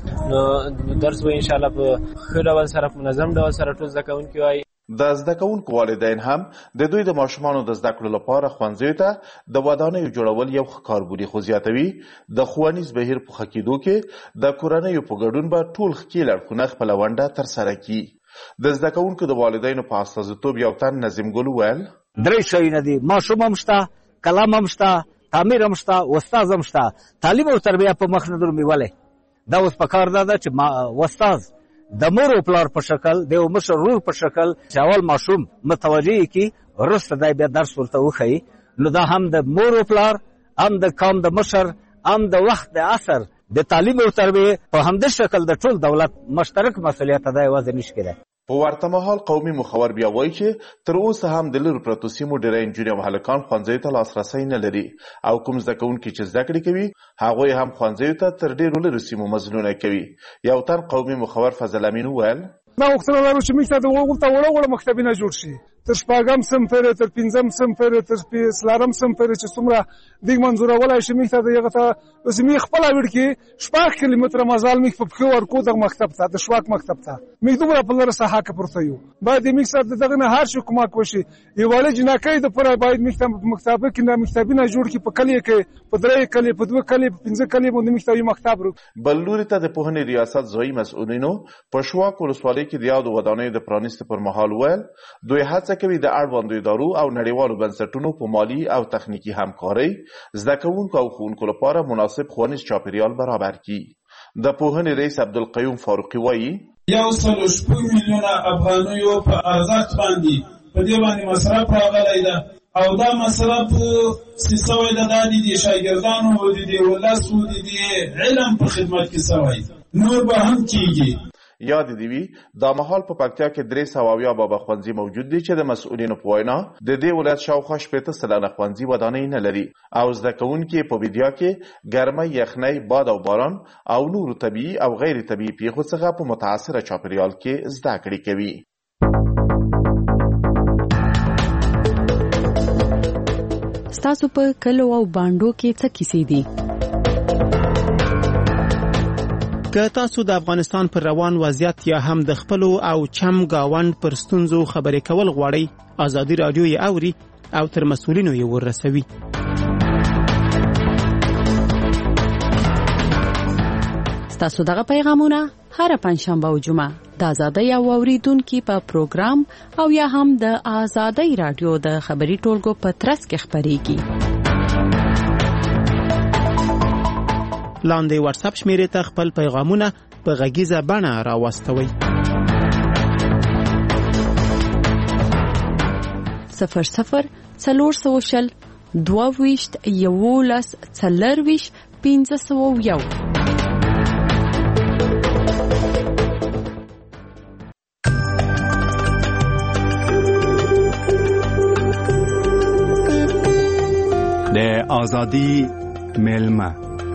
نو درس به انشاءالله په ښه ډول سره په منظم ډول سره ټول زده کوونکي وایي. د زده کوونکو والدین هم د دوی د ماشومانو د زده کړو لپاره ښوونځیو ته د ودانیو جوړول یو ښه کار بولي، خو زیاتوي د ښوونیز بهیر په ښه کېدو کې د کورنیو په ګډون به ټول ښکیل اړخونه خپله ونډه ترسره کړي. د زده کوونکو د والدینو په استازیتوب یو تن نظیم ګل وویل درې شیونه دي: ماشوم هم شته، قلم هم شته، تعمیر هم شته، استاد هم شته. تعلیم او تربیه په مخ نه درومي. ولې دا اوس پکار ده چې استاد د مور او پلار په شکل د یو مشر ورور په شکل چې اول ماشوم متوجه کړي وروسته دی بیا درس ورته وښیي. نو دا هم د مور او پلار، هم د قوم د مشر، هم د وخت د عصر د تعلیم او تربیه په همدې شکل د ټول دولت مشترک مسؤلیت دی، یوازې نشي کېدای. په ورته مهال قومي مخور بیا وایي چې تر اوسه هم د لرو پرتو سیمو ډېری نجونې او هلکان ښوونځیو ته لاسرسی نه لري او کوم زده کوونکي چې زده کړې کوي هغوی هم ښوونځیو ته تر ډېرو لرو سیمو مزلونه کوي. یو تن قومي مخور فضل امین وویل دا غوښتنه لرو چې موږ ته د هغو وړه وړه مکتبونه جوړ شي، تر شپږم صنف پورې، تر پنځم صنف پورې، تر څلورم صنف پورې چې څومره دوی منظورولی شي موږ ته د هغه ته اوس موږ خپله وړ کې شپږ کیلومتره مزال موږ په پښو ورکو دغه مکتب ته، د شواک مکتب ته. موږ دومره په لره ساحه کې پورته یو. باید موږ سره د دغه نه هر شي کومک وشي. یووالی جنکۍ دپاره باید موږ ته په مکتبه کې مکتبونه جوړ کړي، په کلیو کې په درې کلي، په دوه کلي، په پنځه کلي باندې موږ ته یو مکتب ورکړي. بل لوري ته د پوهنې ریاست ځایي مسؤلینو په شواک ولسوالۍ کې د یادو ودانیو د پرانیستو پر مهال وویل دوی هڅه کوي د اړوندو ادارو او نړیوالو بنسټونو په مالي او تخنیکي همکارۍ زده کوونکو او ښوونکو لپاره مناسب ښوونیز چاپیریال برابر کړي. د پوهنې رئیس عبدالقیوم فاروقي وایي یو سل شپږ میلیونه افغانیو په ارزښت باندې په دې باندې مصرف راغلی ده او دا مصرف څه سوی ده دا د شاګردانو او د ولسو د علم په خدمت کې سوی، نور به هم کېږي. یاد دی وی دا مهال په پکتیا کې درې سوه اویا بابا ښوونځي موجود دي چې د مسؤلینو په وینا د دې ولایت شاوخوا شپېته سلنه ښوونځي ودانۍ نه لري او زده کوونکي په بیدیا کې ګرمۍ، یخنۍ، باد او باران او نورو طبیعي او غیر طبیعي پیښو څخه په متاثره چاپیریال کې زده کړې کوي. ستاسو په کلو او باندو کې څه کیسې دي؟ که تاسو د افغانستان پر روان وضعیت یا هم د خپلو او چم گاوند پر ستونزو خبرې کول غواړئ، ازادي رادیو یې اوري او تر مسؤلینو یې ورسوي. ستاسو دغه پیغامونه هر پنځشنبه او جمعه د ازادۍ او اوریدونکو په پروګرام او یا هم د ازادۍ رادیو د خبري ټولګو په ترڅ کې خبريږي. لاندې واتس اپ شمیرې ته خپل پیغامونه په غږیزه بڼه راواستوئ. صفر صفر څلور سوه شل دوه ویشت یولس څلرویشت پنځه سوه یو. د آزادی میلمه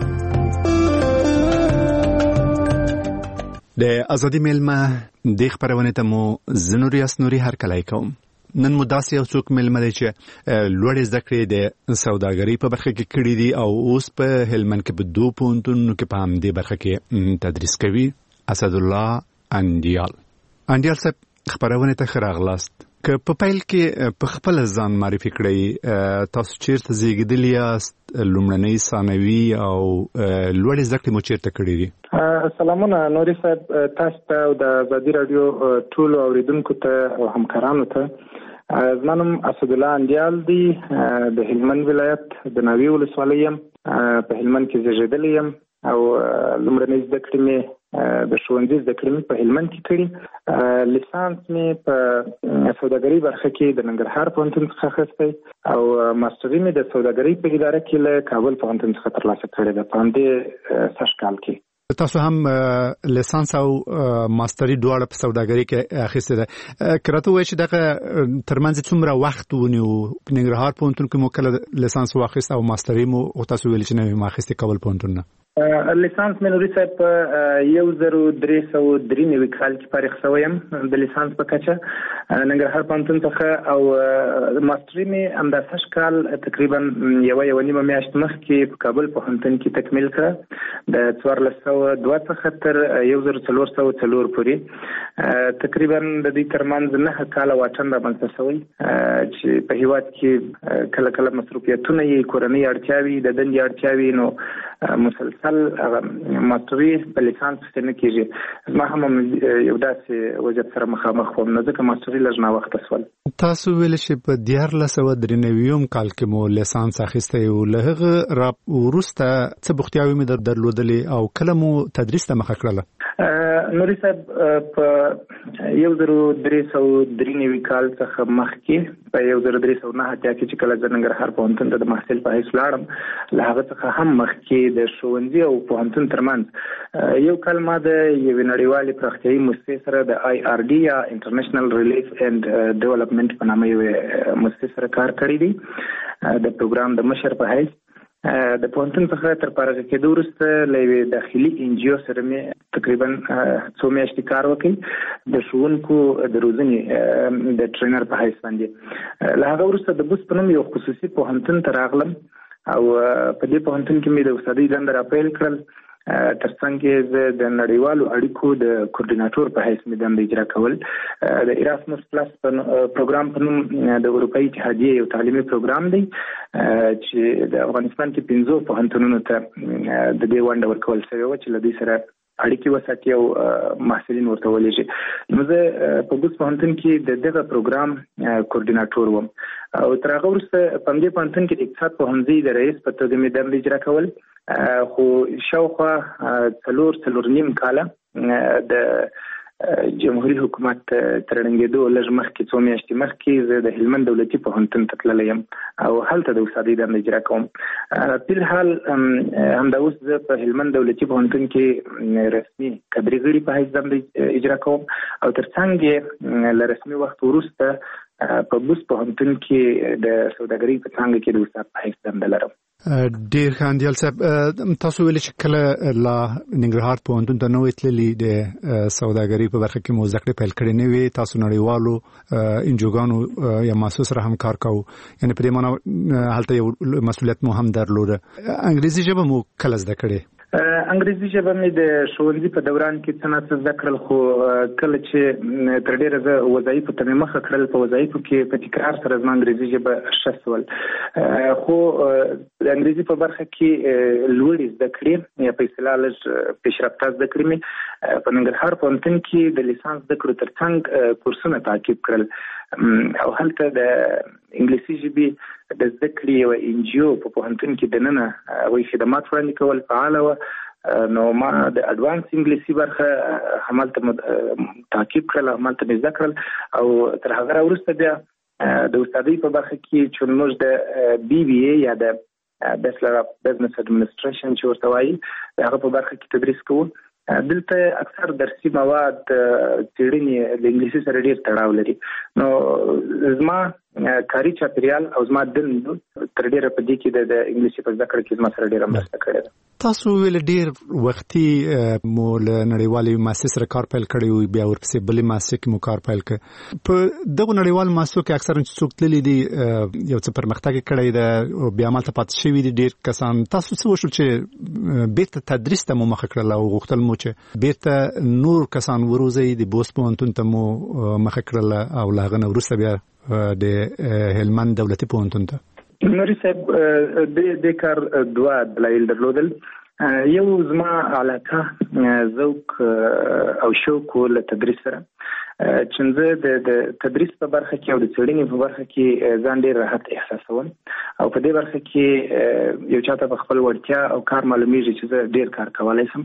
د آزادی میلمه د خبرونه ته مو زنوري اسنوري هر کله کوم. نن مو داسې یو څوک میلمه دی چې لوړې زده کړې د سوداګرۍ په برخه کې کړې دي او اوس په هلمند کې په دوه پوهنتونونو کې په همدې برخه کې تدریس کوي. اسدالله انډیال انډیال صاحب خبرونه ته ښه راغلاست. که په پیل کې په خپل ځان معرفي کړئ، تاسو چیرته زیږیدلي یاست، لومړنۍ ثانوي او لوړې زده کړې مو چیرته کړې دي؟ سلامونه نوري صاحب، تاسو ته او د ازادي رادیو ټولو اوریدونکو ته او همکارانو ته. زما نوم اسدالله انډیال دی، د هلمند ولایت د ناوې ولسوالۍ یم، په هلمند کې زیږیدلی یم او لومړنۍ زده کړې مې د ښوونځي زده کړې مې په هلمند کې کړي. لیسانس مې په سوداګرۍ برخه کې د ننګرهار پوهنتون څخه اخیستی او ماسټري مې د سوداګرۍ په اداره کې له کابل پوهنتون څخه ترلاسه کړې ده په همدې سږ کال کې. تاسو هم لیسانس او ماستری دواړه په سوداګرۍ کې اخیسته ده. کراته وایي چې دغه ترمنځ څومره وخت ونیو؟ په ننګرهار پوهنتون کې مو کله لیسانس واخیست او ماستری مو او تاسو ویل چې نه ما اخیسته کابل پوهنتون نه؟ لیسانس مې نوري صاحب په یو زر درې سوه درې نوي کال کې فارغ شوی یم د لیسانس په کچه ننګرهار پوهنتون څخه او ماستري مې همدا سږ کال تقریبا یوه یوه نیمه میاشت مخکې په کابل پوهنتون کې تکمیل کړه د څوارلس سوه دوه څخه تر یو زر څلور سوه څلور پورې. تقریبا د دې ترمنځ نهه کاله واټن رامنځته شوی چې په هېواد کې کله کله مصروفیتونه یې کورنۍ اړتیاوې د دندې اړتیاوې نو مسلسل ماستري په لیسانس کې نه کېږي. ما هم یو داسې وضعیت سره مخامخ وم نو ځکه ماستري لږ ناوخته شول. تاسو ویل چې په دیارلس سوه درې نوي کال کې مو لیسانس اخیستی و، له هغه وروسته څه بوختیاوې مې درلودلې او کله مو تدریس ته مخه کړله؟ نوري صاحب په یو زر درې سوه درې نوي کال څخه مخکې په یو زر درې سوه نهه اتیا کې چې کله زه ننګرهار پوهنتون ته د محصل په حیث لاړم، له هغه څخه هم مخکې د ښوونځي او پوهنتون ترمنځ یو کال ما د یوې نړیوالې پراختیایي موسسې سره د آی آر ډي یا انټرنیشنل ریلیف اینډ ډیولپمنټ په نامه یوې موسسې سره کار کړی دی د پروګرام د مشر په حیث. د پوهنتون څخه تر فارغ کېدو وروسته له یوې داخلي ان جی او سره مې تقریبا څو میاشتې کار وکړ د ښوونکو د روزنې د ټرینر په حیث باندې. له هغه وروسته د بوس په نوم یو خصوصي پوهنتون ته راغلم او په دې پوهنتون کې مې د استادۍ دنده راپیل کړل. ترڅنګ کې زه د نړیوالو اړیکو د کوردیناټور په حیث مې دنده اجرا کول. د ایراسموس پلس پروګرام په نوم د اروپایي اتحادیې یو تعلیمي پروګرام دی چې د افغانستان کې پنځو پوهنتونونو ته د دې ونډه ورکول شوې وه چې له دوی سره اړیکې وساتي او محصلین ورته ولېږي. نو زه په بوس پوهنتون کې د دغه پروګرام کوردیناټور وم او تر هغه وروسته په همدې پوهنتون کې د اقتصاد پوهنځي د رئیس په توګه مې دنده اجرا کول. خو شاوخوا څلور څلور نیم کاله د جمهوریت حکومت تر ړنګېدو لږ مخکې څو میاشتې مخکې زه د هلمند دولتي پوهنتون ته تللی یم او هلته د استادۍ دنده اجرا کوم. فلحال همدا اوس زه په هلمند دولتي پوهنتون کې رسمي کدري غړي په حیث دنده اجرا کوم او ترڅنګ یې له رسمي وخت وروسته په بوس پوهنتون کې د سوداګرۍ په څانګه کې د استاد په حیث دنده لرم. ډیر ښه انډیال صاحب، تاسو ویل چې کله لا ننګرهار پوهنتون ته نوې تللي د سوداګرۍ په برخه کې مو زده کړې پیل کړې نه وې، تاسو نړیوالو انجوګانو یا محسوس سره هم کار کوو، یعنې په دې معنی هلته یو مسؤلیت مو هم درلوده. انګریزي ژبه مو کله زده کړې؟ انګریزي ژبه مې د ښوونځي په دوران کې څه ناڅه زده کړل، خو کله چې تر ډېره زه وظایفو ته مې مخه کړل په وظایفو کې په تکرار سره زما انګریزي ژبه ښه شول. خو د انګریزي په برخه کې لوړې زده کړې یا په اصطلاح لږ پیشرفته زده کړې مې په ننګرهار پوهنتون کې د لیسانس زده کړو ترڅنګ کورسونه تعقیب کړل او هلته د انګلیسي ژبې د زده کړې یو ان جی او په پوهنتون کې دننه هغوی خدمات وړاندې کول فعاله وه. نو ما د اډوانس انګلیسي برخه همالته تعقیب کړل، همالته مې زده کړل او تر هغه وروسته بیا د استادۍ په برخه کې چې موږ د بي بي اي یا د بیچلر اف بزنس اډمنسټریشن چې ورته وایي هغه په برخه کې تدریس کوو. دلته اکثر درسي مواد څېړنې د انګلیسي سره ډېر تړاو لري. نو زما کاري چاپیریال او زما دند تر ډېره په دې کې د انګلیسي په زده کړه کې زما سره ډېره مرسته کړې ده. تاسو ویل ډېر وختي مو له نړیوالې مؤسسې سره کار پیل کړی و، بیا ورپسې بلې مؤسسې کې مو کار پیل کړ. په دغو نړیوالو مؤسسو کې اکثرا چې څوک تللي دي یو څه پرمختګ یې کړی ده او بیا همالته پاتې شوي دي ډېر کسان. تاسو څه وشول چې بېرته تدریس ته مو مخه کړل او غوښتل مو چې بېرته نور کسان وروزئ، د بوست پوهنتون ته مو مخه کړل او له هغه نه وروسته بیا د هلمند دولتي پوهنتون ته؟ نوري صاحب د کار دوه دلایل درلودل. یو زما علاقه ذوق او شوق له تدریس سره، چې زه د تدریس په برخه کې او د څېړنې په برخه کې ځان ډېر راحت احساسوم او په دې برخه کې یو چاته په خپل وړتیا او کار معلومیږي چې زه ډېر کار کولی شم.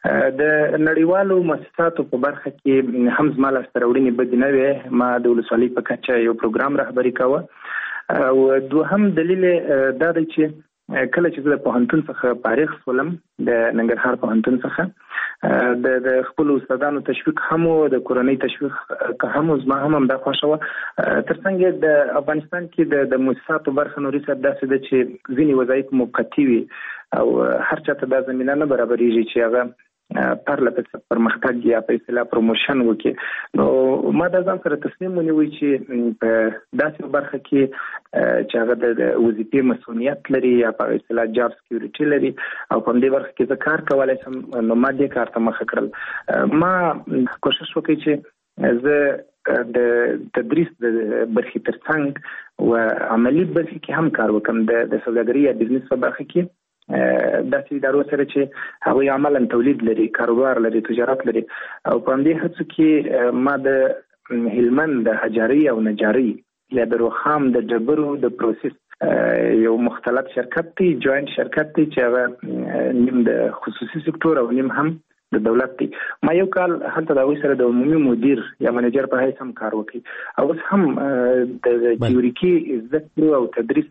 د نړیوالو مؤسساتو په برخه کې هم زما لاسته راوړنې بدې نه وې. ما د ولسوالۍ په کچه یو پروګرام رهبري کوه او دوهم دلیل دا دی چې کله چې زه د پوهنتون څخه فارغ شولم، د ننګرهار پوهنتون څخه، د د خپلو استادانو تشویق هم و، د کورنۍ تشویق هم زما هم همدا خوښه وه. تر څنګ د افغانستان کې د مؤسساتو برخه نوري صاحب داسې ده چې ځینې وظایف موقتي وي او هر چاته دا زمینه نه برابرېږي چې هغه پرله پسې پرمختګ یا په اصطلاح پروموشن وکړي. نو ما دا ځان سره تصمیم ونیوی چې په داسې برخه کې چې هغه د وظیفې مسؤلیت لري یا په اصطلاح جاب سکیورټي لري او په دې برخه کې زه کار کولی شم، نو ما دې کار ته مخه کړل. ما کوشش وکړ چې زه د تدریس د برخې ترڅنګ و عملي برخې کې هم کار وکړم، د سوداګرۍ یا بزنس په برخه کې داسې ادارو سره چې هغوی عملا تولید لري، کاروبار لري، تجارت لري. او په همدې هڅو کې ما د هلمند د حجاري او نجاري یا د روخام د ډبرو د پروسس یو مختلط شرکت دی، جوینټ شرکت دی چې هغه نیم د خصوصي سکتور او نیم هم د دولت دی. ما یو کال هلته د هغوی سره د عمومي مدیر یا منیجر په حیث هم کار وکړي او اوس هم د تیوریکي زده کړو او تدریس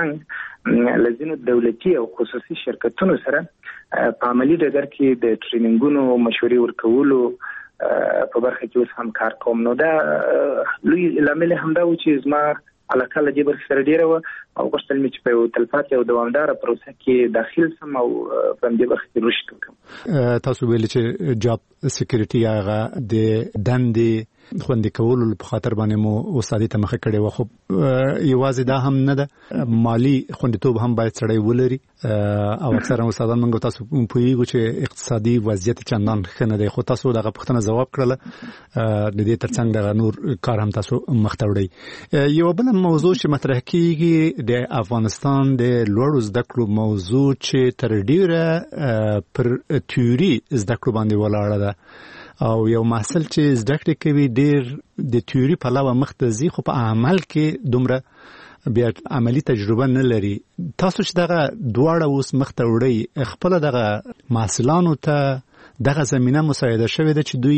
ترڅنګ له ځینو دولتي او خصوصي شرکتونو سره په عملي ډګر کې د ټریننګونو مشورې ورکولو په برخه کې اوس هم کار کوم. نو دا لوی لامل همدا و چې زما علاقه له دې برخې سره ډېره وه او غوښتل مې چې په یو تلپاتې او دوامداره پروسه کې داخل سم او په همدې برخه کې رشد وکړم. تاسو ویلي چې جاب سکیورټي هغه د دندې خوندي کولو په خاطر باندې مو استادي ته مخه کړې وه، خو یوازې دا هم نه ده، مالی خوندیتوب هم باید سړی ولري او اکثره استادان موږ تاسو پوهیږو چې اقتصادي وضعیت چندان ښه نه دی، خو تاسو دغه پوښتنه ځواب کړله. د دې ترڅنګ دغه نور کار هم تاسو مخ ته وړئ. یوه بله موضوع چې مطرح کیږي د افغانستان د لوړو زده کړو موضوع چې تر ډیره پر تیوري زده کړو باندې ولاړه ده او یو محصل چې زده کړې کوي ډېر د تیوري پلوه مخ ته ځي خو په عمل کې دومره بیا عملي تجربه نه لري. تاسو چې دغه دواړه اوس مخ ته وړئ، خپله دغه محصلانو ته دغه زمینه مساعده شوې ده چې دوی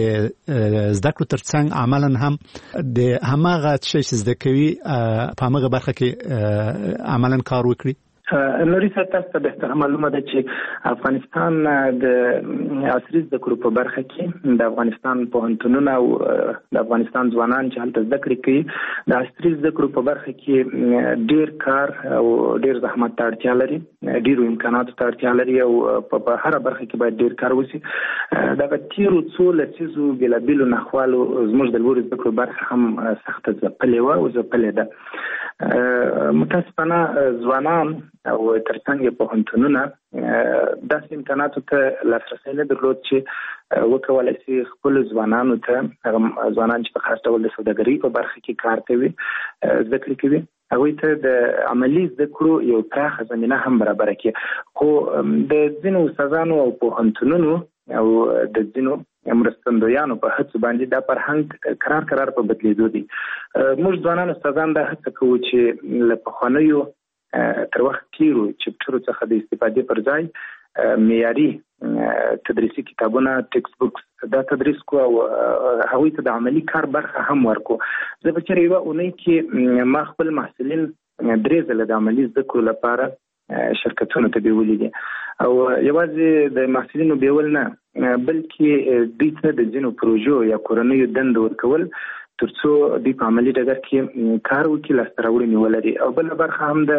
د زده کړو ترڅنګ عملا هم د هماغه شی چې زده کوي په هماغه برخه کې عملا کار وکړي؟ نوري صاحب تاسو ته بهتره معلومه ده چې افغانستان د عصري زده کړو په برخه کې د افغانستان پوهنتونونه او د افغانستان ځوانان چې هلته زده کړې کوي د عصري زده کړو په برخه کې ډېر کار او ډېر زحمت ته اړتیا لري، ډېرو امکاناتو ته اړتیا لري او په هره برخه کې باید ډېر کار وشي. دغه تېرو څو لسیزو بېلابېلو نښوالو زموږ د لوړو زده کړو برخه هم سخته ځپلې وه او ځپلې ده. متاسفانه ځوانان او ترڅنګ پوهنتونونه داسې امکاناتو ته لاسرسی نه درلود چې وکولی شي خپلو ځوانانو ته، هغه ځوانان چې په خاص ډول د سوداګرۍ په برخه کې کار کوي، زده کړې کوي، هغوی ته د عملي زده کړو یو پراخه زمینه هم برابره کړي. خو د ځینو استادانو او پوهنتونونو او د ځینو مرستندویانو په هڅو باندې دا فرهنګ قرار قرار په بدلیدو دي. موږ ځوانان استادان دا هڅه کوو چې له پخوانیو تر وخت تیرو چپټرو څخه د استفادې پر ځای معیاري تدریسي کتابونه ټیکس بوکس دا تدریس کو او هغوی ته د عملی کار برخه هم ورکو. زه به چېرې یوه اونۍ کې ما خپل محصلین درې ځله د عملي زده کړو لپاره شرکتونو ته بیولي دي او یوازې د محصلینو بیول نه بلکې دوی ته د ځینو پروژو یا کورنیو دندو ورکول ترڅو دوی په عملي ډګر کې کار وکړي، لاسته راوړنې ولري. او بله برخه هم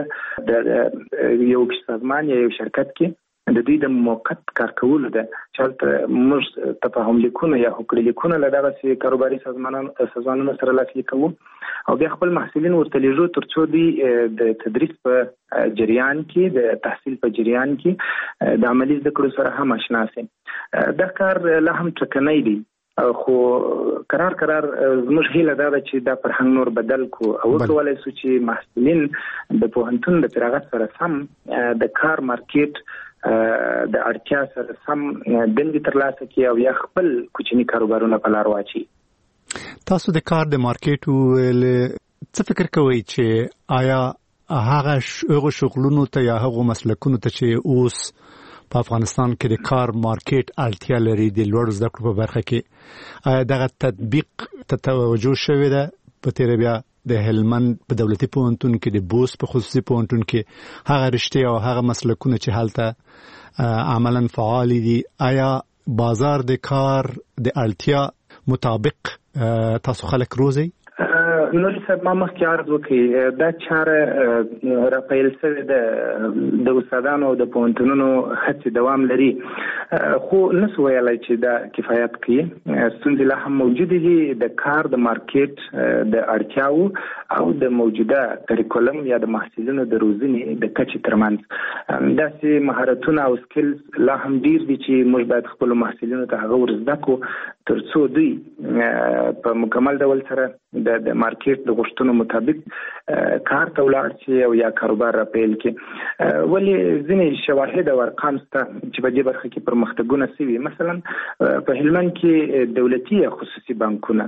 د یو سازمان یا یو شرکت کې د دوی د موقت کار کولو ده چې هلته موږ تفاهم لیکونه یا هوکړې لیکونه له دغسې کاروباري سازمانونو سازمانونو سره لاسلیک کوو او بیا خپل محصلین ورته لیږو ترڅو دوی د تدریس په جریان کې د تحصیل په جریان کې د عملي زده کړو سره هم اشنا سي. دا کار لا هم ټکنی دی خو قرار قرار زموږ هیله دا ده چې دا فرهنګ نور بدل کو او وکولای شو چې محصلین د پوهنتون د فراغت سره سم د کار مارکیټ د اړتیا سره سم دندې ترلاسه کړي او یا خپل کوچني کاروبارونه په لار واچي. تاسو د کار د مارکیټ ول څه فکر کوئ چې آیا هغه هغه شغلونو ته یا هغه مسلکونو ته چې اوس په افغانستان کې د کار مارکیټ اړتیا لري د لوړ زده کړو په برخه کې آیا دغه تطبیق ته توجه شوې ده؟ په تیر بیا د هلمند په دولتي پوهنتون کې د بوس په خصوصي پوهنتون کې هغه رشتې او هغه مسلکونه چې هلته عملاً فعال دي آیا بازار د کار د اړتیا مطابق تاسو خلک روزي؟ نور صاحب ما مخکې عرض وکړي دا چاره راپیل شوې ده د استادانو او د پوهنتونونو هڅې دوام لري خو نسو ویلی چې دا کفایت کوي. ستونزې لا هم موجودې دي د کار د مارکیټ د اړتیاو او د موجوده کریکولم یا د محصلینو د روزنې د کچې ترمنځ داسې مهارتونه او سکلز لا هم ډیر دي چې موږ باید خپلو محصلینو ته هغه ور زده کړو ترڅو دوی په مکمل ډول سره د د مارکیټ د غوښتنو مطابق کار ته ولاړ شي او یا کاروبار را پیل کړي. ولې ځینې شواهد او ارقام شته چې په دې برخه کې پرمختګونه شوي. مثلا په هلمند کې دولتي یا خصوصي بانکونه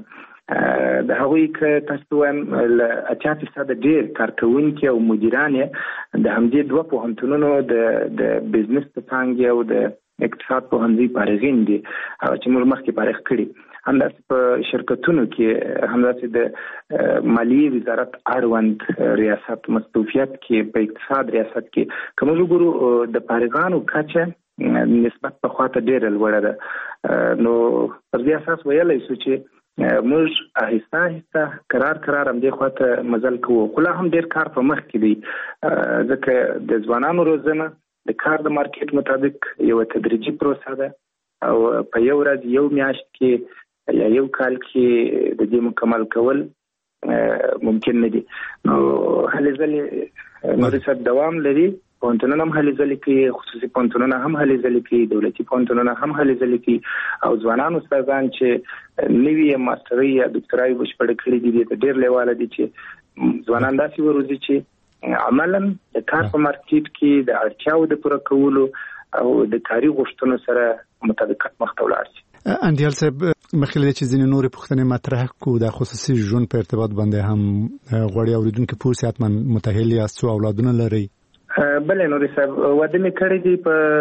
د هغوی که تاسو وایم له اتیا فیصده ډېر کارکوونکي او مدیران یې د همدې دوه پوهنتونونو د د بزنس په څانګې او د اقتصاد پوهنځي فارغین دي چې موږ مخکې فارغ کړي. همداسې په شرکتونو کې همداسې د مالیې وزارت اړوند ریاست مصروفیت کې په اقتصاد ریاست کې که موږ وګورو د فارغانو کچه نسبت په خواته ډېره لوړه ده. نو پر دې اساس ویلی شو چې موږ آهسته آهسته قرار قرار همدې خواته مزل کوو خو لا هم ډېر کار په مخ کې دی ځکه د ځوانانو روزنه د کار د مارکیټ مطابق یو تدریجي پروسه ده او په یو ورځ یو میاشت کې یا یو کال کې د دې مکمل کول ممکن نه دي. نو هلې ځلې نورې صاحب دوام لري. پوهنتونونه هم هلې ځلې کوي، خصوصي پوهنتونونه هم هلې ځلې کوي، دولتي پوهنتونونه هم هلې ځلې کوي او ځوانان استادان چې نوي ماسترۍ یا دکترای بشپړ کړي دي ته ډېر لیواله دي چې ځوانان داسې وروزي چې عملاً د کار په مارکیټ کې د اړتیاو د پوره کولو او د کاري غوښتنو سره مطابقت مخ ته ولاړ شي. اندیال صاحب مخکې له چې ځینې نورې پوښتنې مطرح کړو د خصوصي ژوند په ارتباط باندې هم غواړي اورېدونکي پوه سي حتما متأهل یاست څو اولادونه لرئ؟ بله نورې صاحب واده مې کړی دی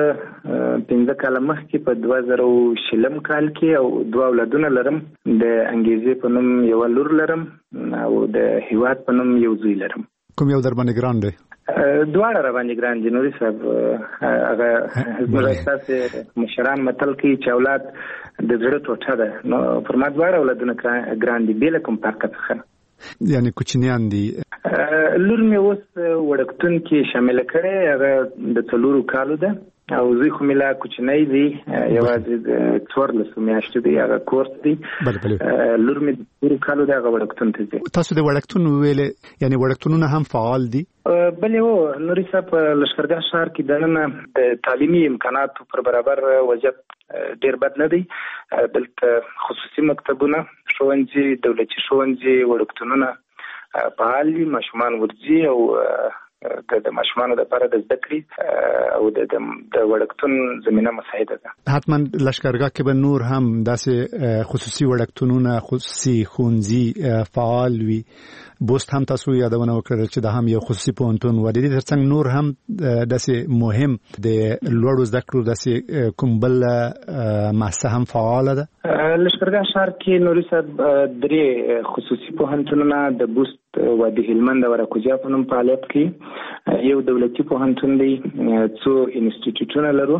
په پنځه کاله مخکې په دوه زره شلم کال کې او دوه اولادونه لرم. د انګیزې په نوم یوه لور لرم او د هیواد په نوم یو زوی لرم. کوم یو در باندې ګران دی؟ دواړه را باندې ګران دي نورې صاحب. هغه زموږ ستاسې مشران متل کوي چې اولاد د زړه ټوټه ده. نو پر ما دواړه اولادونه ګران دي بې له کوم فرقه څخه. یعنی کوچنیان دي؟ لور مې اوس وړکتون کې شامله کړې هغه د څلورو کالو ده او زوی خو مې لا کوچنی دی یوازې د څوارلسو میاشتو دی هغه کورس دی. لور مې د څلورو کالو ده هغه وړکتون ته ځي. تاسو د وړکتون ویلې یعنی وړکتونونه هم فعال دي؟ بلې هو نورې صاحب په لښکرګاه ښار کې دننه د تعلیمي امکاناتو پر برابر وضعیت ډېر بد نه دی. دلته خصوصي مکتبونه، ښوونځي، دولتي ښوونځي، وړکتونونه فعال دي، ماشومان ورځي او د ماشومانو لپاره د زده کړې او د د وړکتون زمينه مساعده ده. حتما لشکرګاه کې به نور هم داسې خصوصي وړکتونونه خصوصي ښوونځي فعال وي. بوست هم تاسو یادونه وکړل چې دا هم یو خصوصي پوهنتون و. د دې ترڅنګ نور هم داسې مهم د لوړو زده کړو داسې کوم بل مؤسسه هم فعال ده؟ لشکرګاه ښار کې نوري صاحب درې خصوصي پوهنتونونه د بوست و د هلمند او راکوزیا په نوم فعالیت کوي. یو دولتي پوهنتون دی، څو انسټیټیوټونه لرو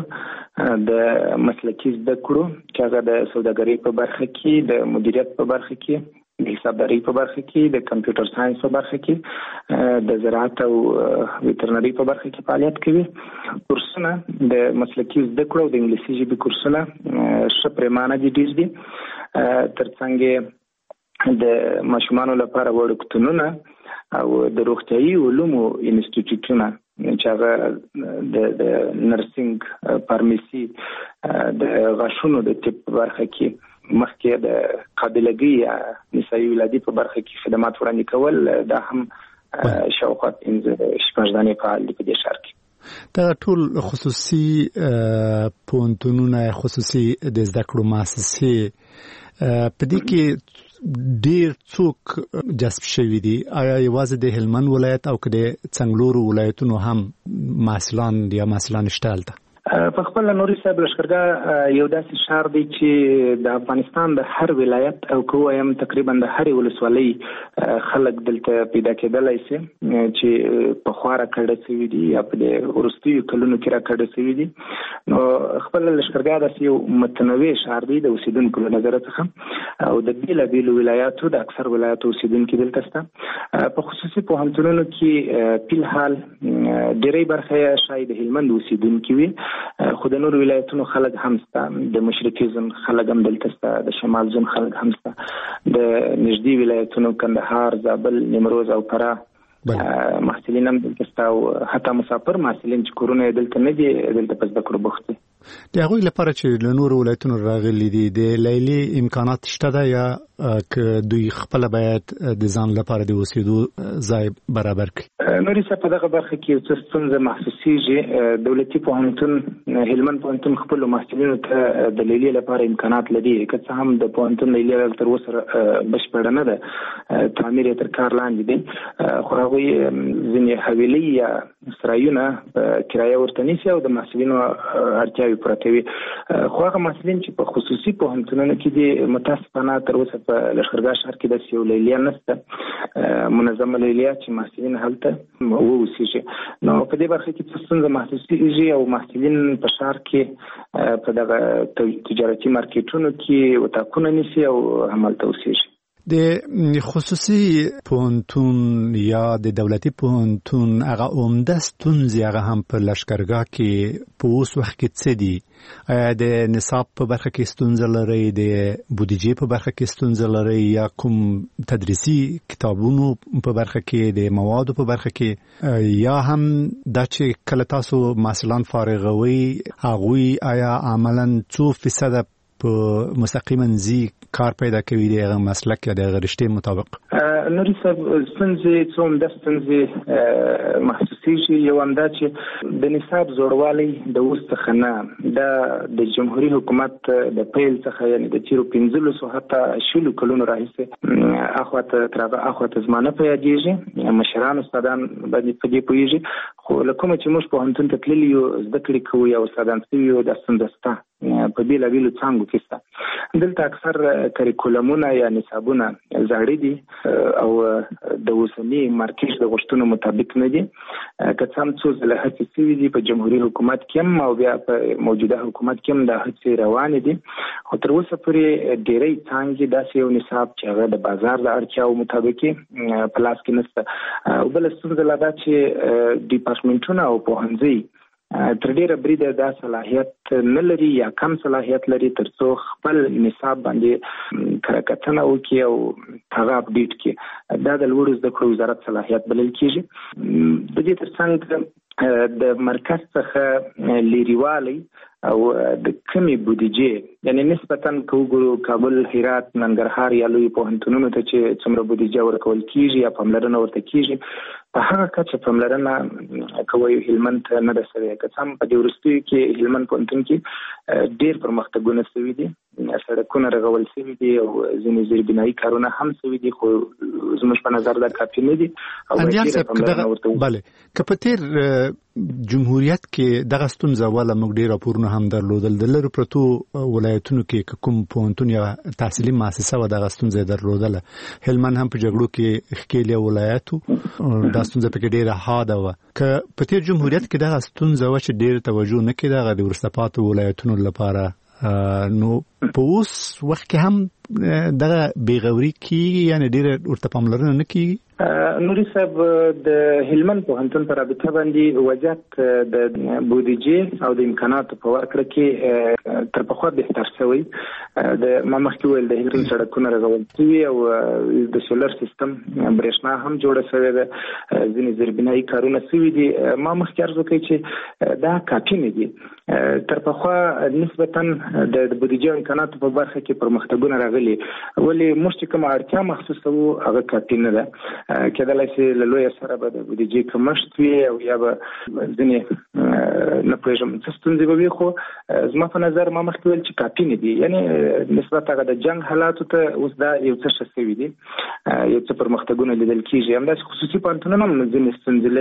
د مسلکي زده کړو چې هغه د سوداګرۍ په برخه کې، د مدیریت په برخه کې، د حسابدارۍ په برخه کې، د کمپیوټر ساينس په برخه کې، د زراعت او ویټرنري په برخه کې فعالیت کوي. کورسونه د مسلکي زده کړو د انګلیسي ژبې کورسونه ښه پریمانه دي، ډېر دي. ترڅنګ د ماشومانو لپاره وړکتونونه او د روغتیايي علومو انسټیټیوټونه چې هغه د د نرسنګ، فارمیسي، د غاښونو د طب برخه کې، مخکې د قابلګي یا نسایي ولادي په برخه کې خدمات وړاندې کول، دا هم شاوخوا پنځه شپږ دانې فعال دي په دې ښار کې. دا ټول خصوصي پوهنتونونه، خصوصي د زده کړو مؤسسې په دې کې ډیر څوک جذب شوي دي. آیا یوازې د هلمند ولایت او که د څنګلورو ولایتونو هم محصلان یا محصلان شته هلته؟ په خپل نوري صاحب لشکرګاه یو داسې ښار دی چې د افغانستان د هر ولایت او که وایم تقریبا د هرې ولسوالۍ خلک دلته پیدا کېدلی شي چې پخوا راکډه شوي دي یا په د وروستیو کلونو کې راکډه شوي دي. نو خپل لشکرګاه داسې یو متنوع ښار دی د اوسېدونکو له نظره څخه او د بېلابېلو ولایاتو د اکثر ولایاتو اوسېدونکي دلته شته. په خصوصي پوهنتونونو کې فلحال ډېری برخه یې ښایي د هلمند اوسېدونکي وي، خو د نورو ولایتونو خلک هم شته، د مشرقي زون خلک هم دلته شته، د شمال زون خلک هم شته، د نږدې ولایتونو کندهار، زابل، نیمروز او فراه محصلین هم دلته شته او حتی مسافر محصلین چې کورونه یې دلته نه دي، دلته په زده کړو بوخت دي. د هغوی لپاره چې له نورو ولایتونو راغلي دي د لیلې امکانات شته ده یا که دوی خپله باید د ځان لپاره د اوسېدو ځای برابر کړي؟ نوري صاحب په دغه برخه کې یو څه ستونزه محسوسېږي. دولتي پوهنتون هلمند پوهنتون خپلو محصلینو ته د لیلې لپاره امکانات لري، که څه هم د پوهنتون لیلې تر اوسه بشپړه نه ده، تعمیر یې تر کار لاندې دی، خو هغوی ځینې حویلۍ یا سرایونه په کرایه ورته نیسي او د محصلینو اړتیاوې پوره کوي. خو هغه محصلین چې په خصوصي پوهنتونونو کې دي متاسفانه تر اوسه په لشکرګاه ښار کې داسې یو لیلیه نشته، منظمه لیلیه چې محصلین هلته واوسېږي. نو په دې برخه کې څه ستونزه محسوسېږي او محصلین په ښار کې په دغه تجارتي مارکیټونو کې اتاقونه نیسي او همالته اوسېږي. د خصوصي پوهنتون یا د دولتي پوهنتون هغه عمده ستونزې هغه هم په لشکرګاه کې په اوس وخت کې څه دي؟ آیا د نصاب په برخه کې ستونزه لرئ، د بودیجې په برخه کې ستونزه لرئ یا کوم تدریسي کتابونو په برخه کې، د موادو په برخه کې، یا هم دا چې کله تاسو محصلان فارغوي هغوی آیا عملا څو فیصده په مستقیما ځي کار پیدا کوي د هغه مسلک یا د هغه رشتې مطابق؟ نوري صاحب ستونزې څو همدا ستونزې محسوسېږي. یو همدا چې د نصاب زوړوالی د اوس څخه نه، دا د جمهوري حکومت د پیل څخه یعنې د تېرو پنځلسو حتی شلو کلونو راهیسې اخواته تر هغه اخواته زمانه په یادېږي، مشران استادان باندې په دې پوهېږي. خو له کومه چې موږ پوهنتون ته تللي یو، زده کړې کوو یا استادان شوي یو، دا ستونزه شته په بېلابېلو څانګو کې شته. دلته اکثر کریکولمونه یا نصابونه زاړه دي او د اوسني مارکیټ د غوښتنو مطابق نه دي. که څه هم څو ځله هڅې شوي دي په جمهوري حکومت کې هم او بیا په موجوده حکومت کې هم دا هڅې روانې دي، خو تر اوسه پورې ډېری څانګې داسې یو نصاب چې هغه د بازار د اړتیاو مطابق په لاس کې نشته. او بله ستونزه لا دا چې ډیپارټمنټونه او پوهنځي تر ډیره بریده دا صلاحیت نه لري یا کم صلاحیت لري تر څو خپل نصاب باندې کارکتنه وکړي او هغه اپډیټ کړي. دا د لوړو زده کړو وزارت صلاحیت بلل کېږي. د دې ترڅنګ د مرکز څخه لیریوالی او د کمی بودیجه یعنی نسبتاً کوګورو کابل هرات ننګرهار یا لوی پوهنتونونو ته چې څومره بودیجه ورکول کیږي یا پاملرنه ورته کیږي په هغه کچه پاملرنه کوي هلمند ته نه ده شوې که څه هم په دې وروستیو کې هلمند پوهنتون کې ډېر پرمختګونه شوي دي سړکونه رغول شوي دي او ځینې زیربنایي کارونه هم شوي دي خو زموږ په نظر دا کافي نه دي او بله که په تیر جمهوریت کې دغه ستونزه والا موږ ډېر راپورونه هم درلودل د لرو پرتو ولایتونو کې کوم پوهنتون یا تحصیلي مؤسسه و دغه ستونزه درلودله هلمند هم په جګړو کې ښکېلی ولایت و دا ستونزه پکې ډېره حاده وه که په تیر جمهوریت کې دغه ستونزه وه چې ډېر توجه نه کېده هغه د وروسته پاتې ولایتونو لپاره نو په اوس وخت کې هم دغه بېغوري کېږي یعنې ډېره ورته پاملرنه نه کېږي نوري صاحب د هلمند پوهنتون په رابطه باندې وضعیت د بودیجې او د امکاناتو په ورکړه کې تر پخوا بهتر شوی د ما مخکې ویل د هلمند سړکونه رغول شوي او د سولر سیستم برېښنا هم جوړه شوې ده ځینې زیربنایي کارونه شوي دي ما مخکې عرض وکړی چې دا کافي نه دي تر پخوا نسبتاً د بودیجې امکاناتو په برخه کې پرمختګونه راغلي ولې موږ چې کومه اړتیا محسوسه وو هغه کافي نه ده کېدلای شي له لویه سره به د بودیجې کمښت وي او یا به ځینې نه پوهېږم څه ستونزې به وي خو زما په نظر ما مخکې ویل چې کافي نه دي یعنې نسبت هغه د جنګ حالاتو ته اوس دا یو څه ښه شوي دي یو څه پرمختګونه لیدل کېږي همداسې خصوصي پوهنتونونه هم ځینې ستونزې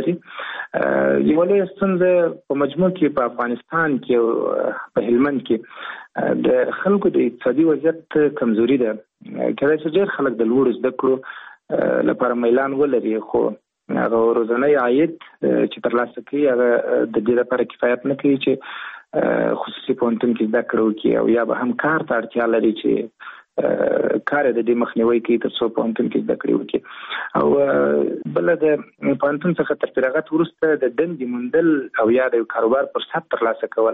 لري یوه لویه ستونزه په مجموع کې په افغانستان کې او په هلمند کې د خلکو د اقتصادي وضعیت کمزوري ده کېدای شي ډېر خلک د لوړو زده کړو لپاره میلان ولري خو هغه روزانه عاید چې ترلاسه کوي هغه د دې لپاره کفایت نه کوي چې خصوصي پوهنتون کې زده کړه وکړي او یا به هم کار ته اړتیا لري چې کار د دې مخنیوي کوي تر څو پوهنتون کې زده کړه وکړي او بل د پوهنتون څخه تر فراغت وروسته د دندې موندل او یا د کاروبار فرصت ترلاسه کول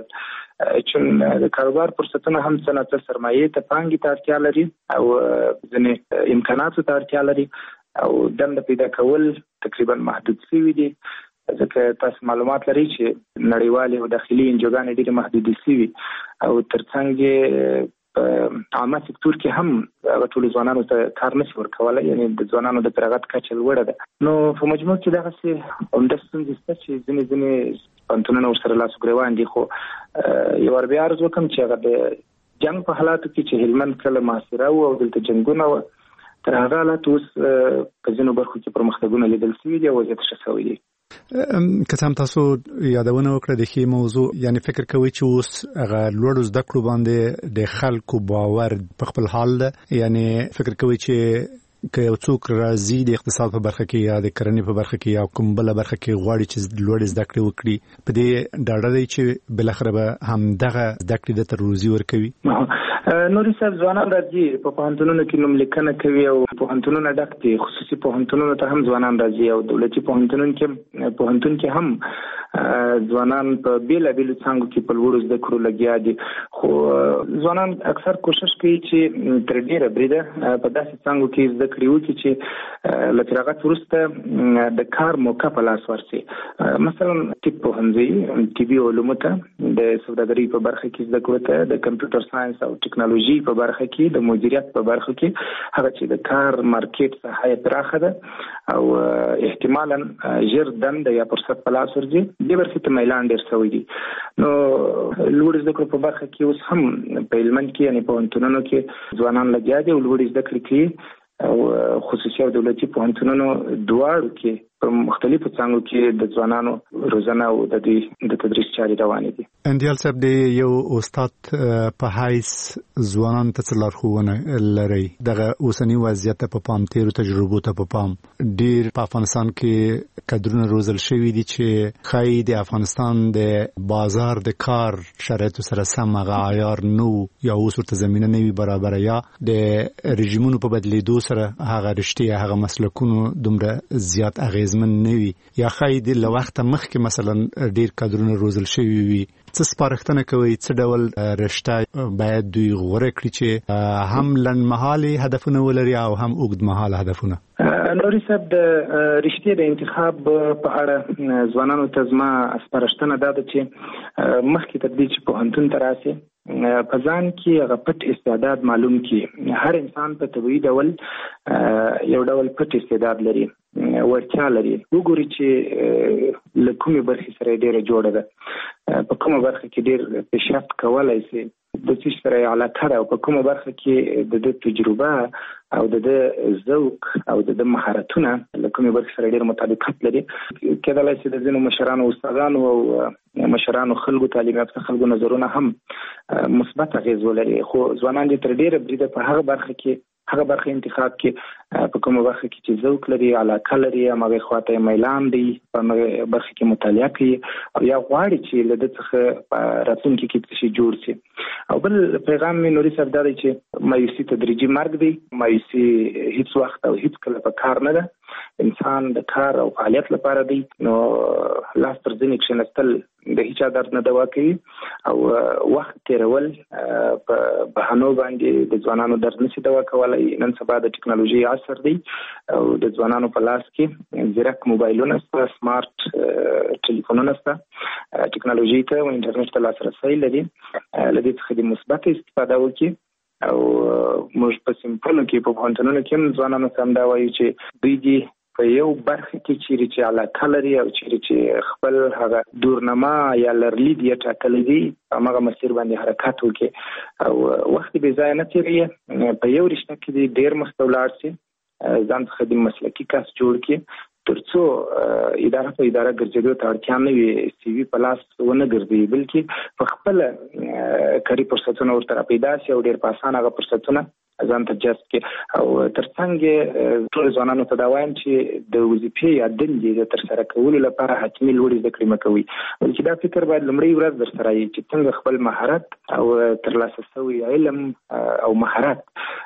چې د کاروبار فرصتونه هم څه نه څه سرمایې ته پانګې ته اړتیا لري او ځینې امکاناتو ته اړتیا لري او دنده پیدا کول تقریبا محدود شوي دي ځکه تاسو معلومات لرئ چې نړیوالې او داخلي انجوګانې ډېرې محدودې شوي او ترڅنګ یې په عامه سکتور کې هم هغه ټولو ځوانانو ته کار نشي ورکولی یعنې د ځوانانو د فراغت کچه لوړه ده نو په مجموع کې دغسې عمده ستونزې شته چې ځینې ځینې پوهنتونونه ورسره لاس ګرېوان دي خو یو وار بیا عرض وکړم چې هغه د جنګ په حالاتو کې چې هلمند کله محاصره و او دلته جنګونه وه تر هغه حالات اوس په ځینو برخو کې پرمختګونه لیدل شوي دي او وضعیت ښه شوی دی که هم تاسو یادونه وکړه د ښې موضوع یعنی فکر کوئ چې اوس هغه لوړو زده کړو باندې د خلکو باور په خپل حال ده یعنی فکر کوئ چې که یو څوک راځي د اقتصاد په برخه کې یا د کرنې په برخه کې یا کوم بله برخه کې غواړي چې لوړې زده کړې وکړي په دې ډاډه دی چې بالاخره به همدغه زده کړې ده ته روزي ورکوي نوري صاحب ځوانان راځي په پوهنتونونو کې نوملیکنه کوي او پوهنتونونه ډک دي خصوصي پوهنتونونو ته هم ځوانان راځي او دولتي پوهنتونونو کې پوهنتون کې هم ځوانان په بیلابیلو څانګو کې په لوړو زده کړو لګیا دي خو ځوانان اکثر کوشش کوي چې تر ډېره بریده په داسې څانګو کې زده کړې وکړي چې له فراغت وروسته د کار موقع په لاس ورسي مثلا طب پوهنځي طبي علومو ته د سوداګرۍ په برخه کې زده کړو ته د کمپیوټر ساينس او ټکنالوژي په برخه کې د مدیریت په برخه کې هغه چې د کار مارکیټ څخه پراخه ده او احتمالاً ژر دنده یا فرصت په لاس ورځي دې برخې ته میلان ډېر شوی دی نو لوړې زده کړو په برخه کې اوس هم په هلمند کې یعنې پوهنتونونو کې ځوانان لګیا دي او لوړې زده کړې کوي او خصوصي او دولتي پوهنتونونو دواړو کې په مختلفو څانګو کې د ځوانانو روزنه او د دې د تدریس چارې روانې دي اندیال صاحب د یو استاد په حیث ځوانانو ته څه لارښوونه لرئ دغه اوسني وضعیت ته په پام تېرو تجربو ته په پام ډېر په افغانستان کې کادرونه روزل شوي دي چې ښایي د افغانستان د بازار د کار شرایطو سره سم هغه عیار نه و یا اوس ورته زمینه نه وي برابره یا د رژیمونو په بدلېدو سره هغه رشتې هغه مسلکونو دومره زیات اغېز اغیزمن نه وي یا خای د لوخت مخکې مثلا ډیر کادرونه روزل شوی وي څه سپارښتنه کوي څه ډول رشته باید دوی غوړه کړي چې هم لنډمهالي هدفونه ولري او هم اوږدمهاله هدفونه؟ نوري صاحب د رشتې د انتخاب په اړه ځوانانو ته زما سپارښتنه دا ده چې مخکې تر دې چې پوهنتون ته راسي په ځان کې هغه پټ استعداد معلوم کړي. هر انسان په طبیعي ډول یو ډول پټ استعداد لري، ورتیا لري. وګوري چې له کومې برخې سره ډېره جوړه ده، په کومه برخه کې ډېر پیشرفت کولی شي، د څه سره علاقه ده، او په کومه برخه کې د د تجربه او د د ذوق او د د مهارتونه له کومې برخې سره ډېر مطابقت لري. کېدلی شي د ځینو مشرانو استادانو او مشرانو خلکو تعلیم یافته خلکو نظرونه هم مثبت اغېز ولري، خو ځوانان دې تر ډېره بریده په هغه برخه کې هغه برخه انتخاب کې په کومه برخه کې چې ذوق لري، علاقه لري، هغه خواته میلان دی، په هغه برخه کې مطالعه کوي او یا غواړي چې له دې څخه راتلونکي کې څه جوړ شي. او بل پیغام مې نوري صاحب دا دی چې مایوسي تدریجي مرګ دی. مایوسي هیڅ وخت او هیڅ کله په کار نه ده. انسان د کار او فعالیت لپاره دی، نو لاس تر ځینې کښېنستل د هیچا درد نه دوا کوي او وخت تېرول په بهانو باندې د ځوانانو درد نشي دوا کولی. نن سبا د ټکنالوژي عصر دی او د ځوانانو په لاس کې زیرک موبایلونه شته، سمارټ ټلیفونونه شته، ټکنالوژي ته او انټرنیټ ته لاسرسی لري. له دې څخه د مثبت استفاده وکړي او موږ په سیمپلو کې په پوهنتونونو کې هم ځوانانو ته هم دا وایو چې دوی دې په یو برخه کې چیرې چې علاقه لري او چیرې چې خپل هغه دورنما یا لرلید یې ټاکلی دی هماغه مسیر باندې حرکت وکړي او وخت بې ځایه نه تېروي. په یو رشته کې دې ډېر مخته ولاړ شي، ځان څخه د مسلکي کس جوړ کړي تر څو اداره په اداره ګرځېدو ته اړتیا نه وي، سی وي په لاس ونه ګرځي، بلکې په خپله کاري فرصتونه ورته راپیدا شي او ډېر په اسانه هغه فرصتونه ځان ته جذب کړي. او تر څنګ ټول ځوانانو ته دا وایم چې د وظیفې یا دندې د ترسره کولو لپاره حتمي لوړې زده کړې مه کوئ، بلکې دا فکر باید لومړۍ ورځ در سره وي چې څنګه خپل مهارت او ترلاسه شوی علم او مهارت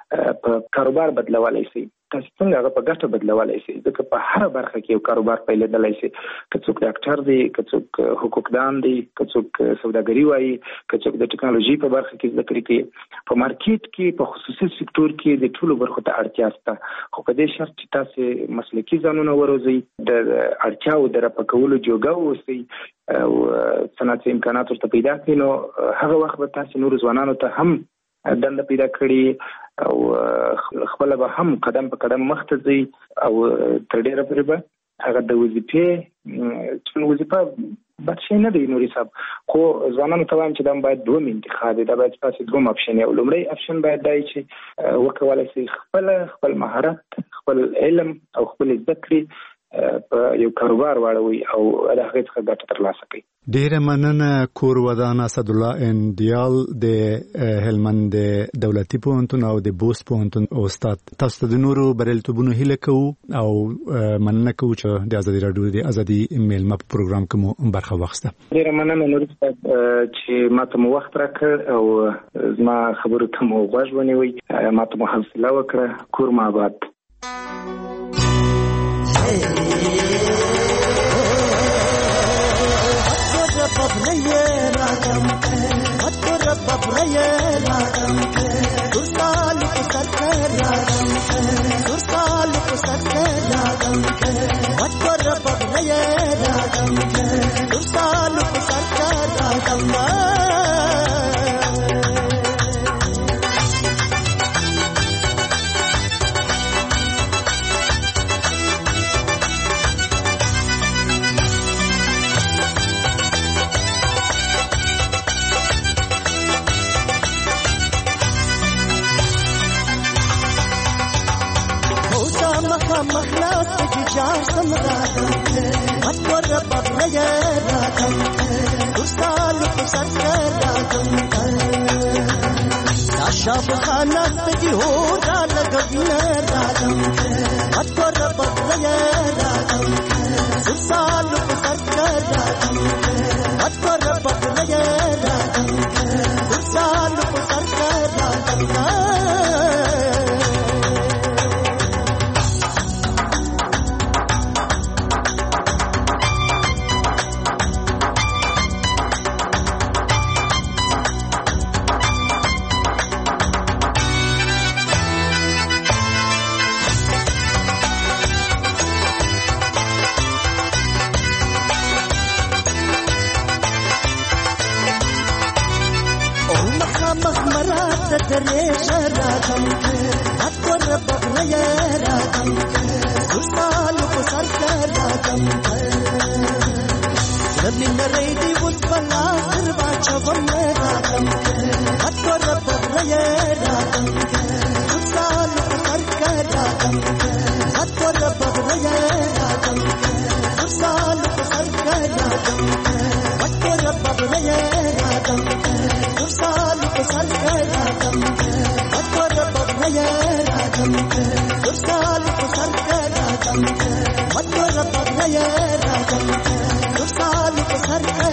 په کاروبار بدلولی شي. تاسو څنګه هغه په ګټه بدلولی شي، ځکه په هره برخه کې یو کاروبار پیلېدلی شي. که څوک ډاکټر دی، که څوک حقوقدان دی، که څوک سوداګري وایي، که څوک د ټکنالوژي په برخه کې زده کړې کوي. په مارکیټ کې په خصوصي سکتور کې د ټولو برخو ته اړتیا شته، خو په دې شرط چې تاسو مسلکي ځانونه وروزئ، د اړتیاو د رفع کولو جوګه واوسئ او صنعتي امکانات ورته پیدا کړئ، نو هغه وخت به تاسو نورو ځوانانو ته هم دنده پیدا کړي او خپل به هم قدم په قدم مخته ځي او تر ډیره پورې به هغه د وظیفې چې وظیفه بد شي نه دی نوري صاحب، خو ځوانانو ته وایم چې دا باید دوم انتخاب دی، دا باید تاسو دوم اپشن او لومړی اپشن باید دی چې وکولای شي خپل خپل مهارت، خپل علم او خپل زده کړې په یو کاروبار واړوي او د هغې څخه ګټه ترلاسه کړي. ډېره مننه کور ودان اسدالله اندیال د هلمند دولتي پوهنتون او د بوست پوهنتون استاد. تاسو ته د نورو بریالیتوبونو هیله کوو او مننه کوو چې د ازادي راډیو د ازادي میلمه په پروګرام کې مو برخه واخیسته. ډېره مننه نوري صاحب چې ما ته مو وخت راکړ او زما خبرو ته مو غوږ ونیوئ، ما ته مو حوصله وکړه. کور مو آباد. شاف خانه تجي هو دال غبنا راجم اكبر بدليا راجم سال بسكر راجم اكبر بدليا راجم سال بسكر راجم درې شرادم اکبر بغلې رادم سوسال په سر کړم ربي نری دی وس بلا سر واچوم رادم اکبر بغلې رادم سوسال په سر کړم اکبر بغلې رادم سوسال په سر کړم اکبر بغلې رادم سوسال په سر کړم اکبر بغلې رادم سوسال په سر کړم اکبر بغلې رادم سوسال په سر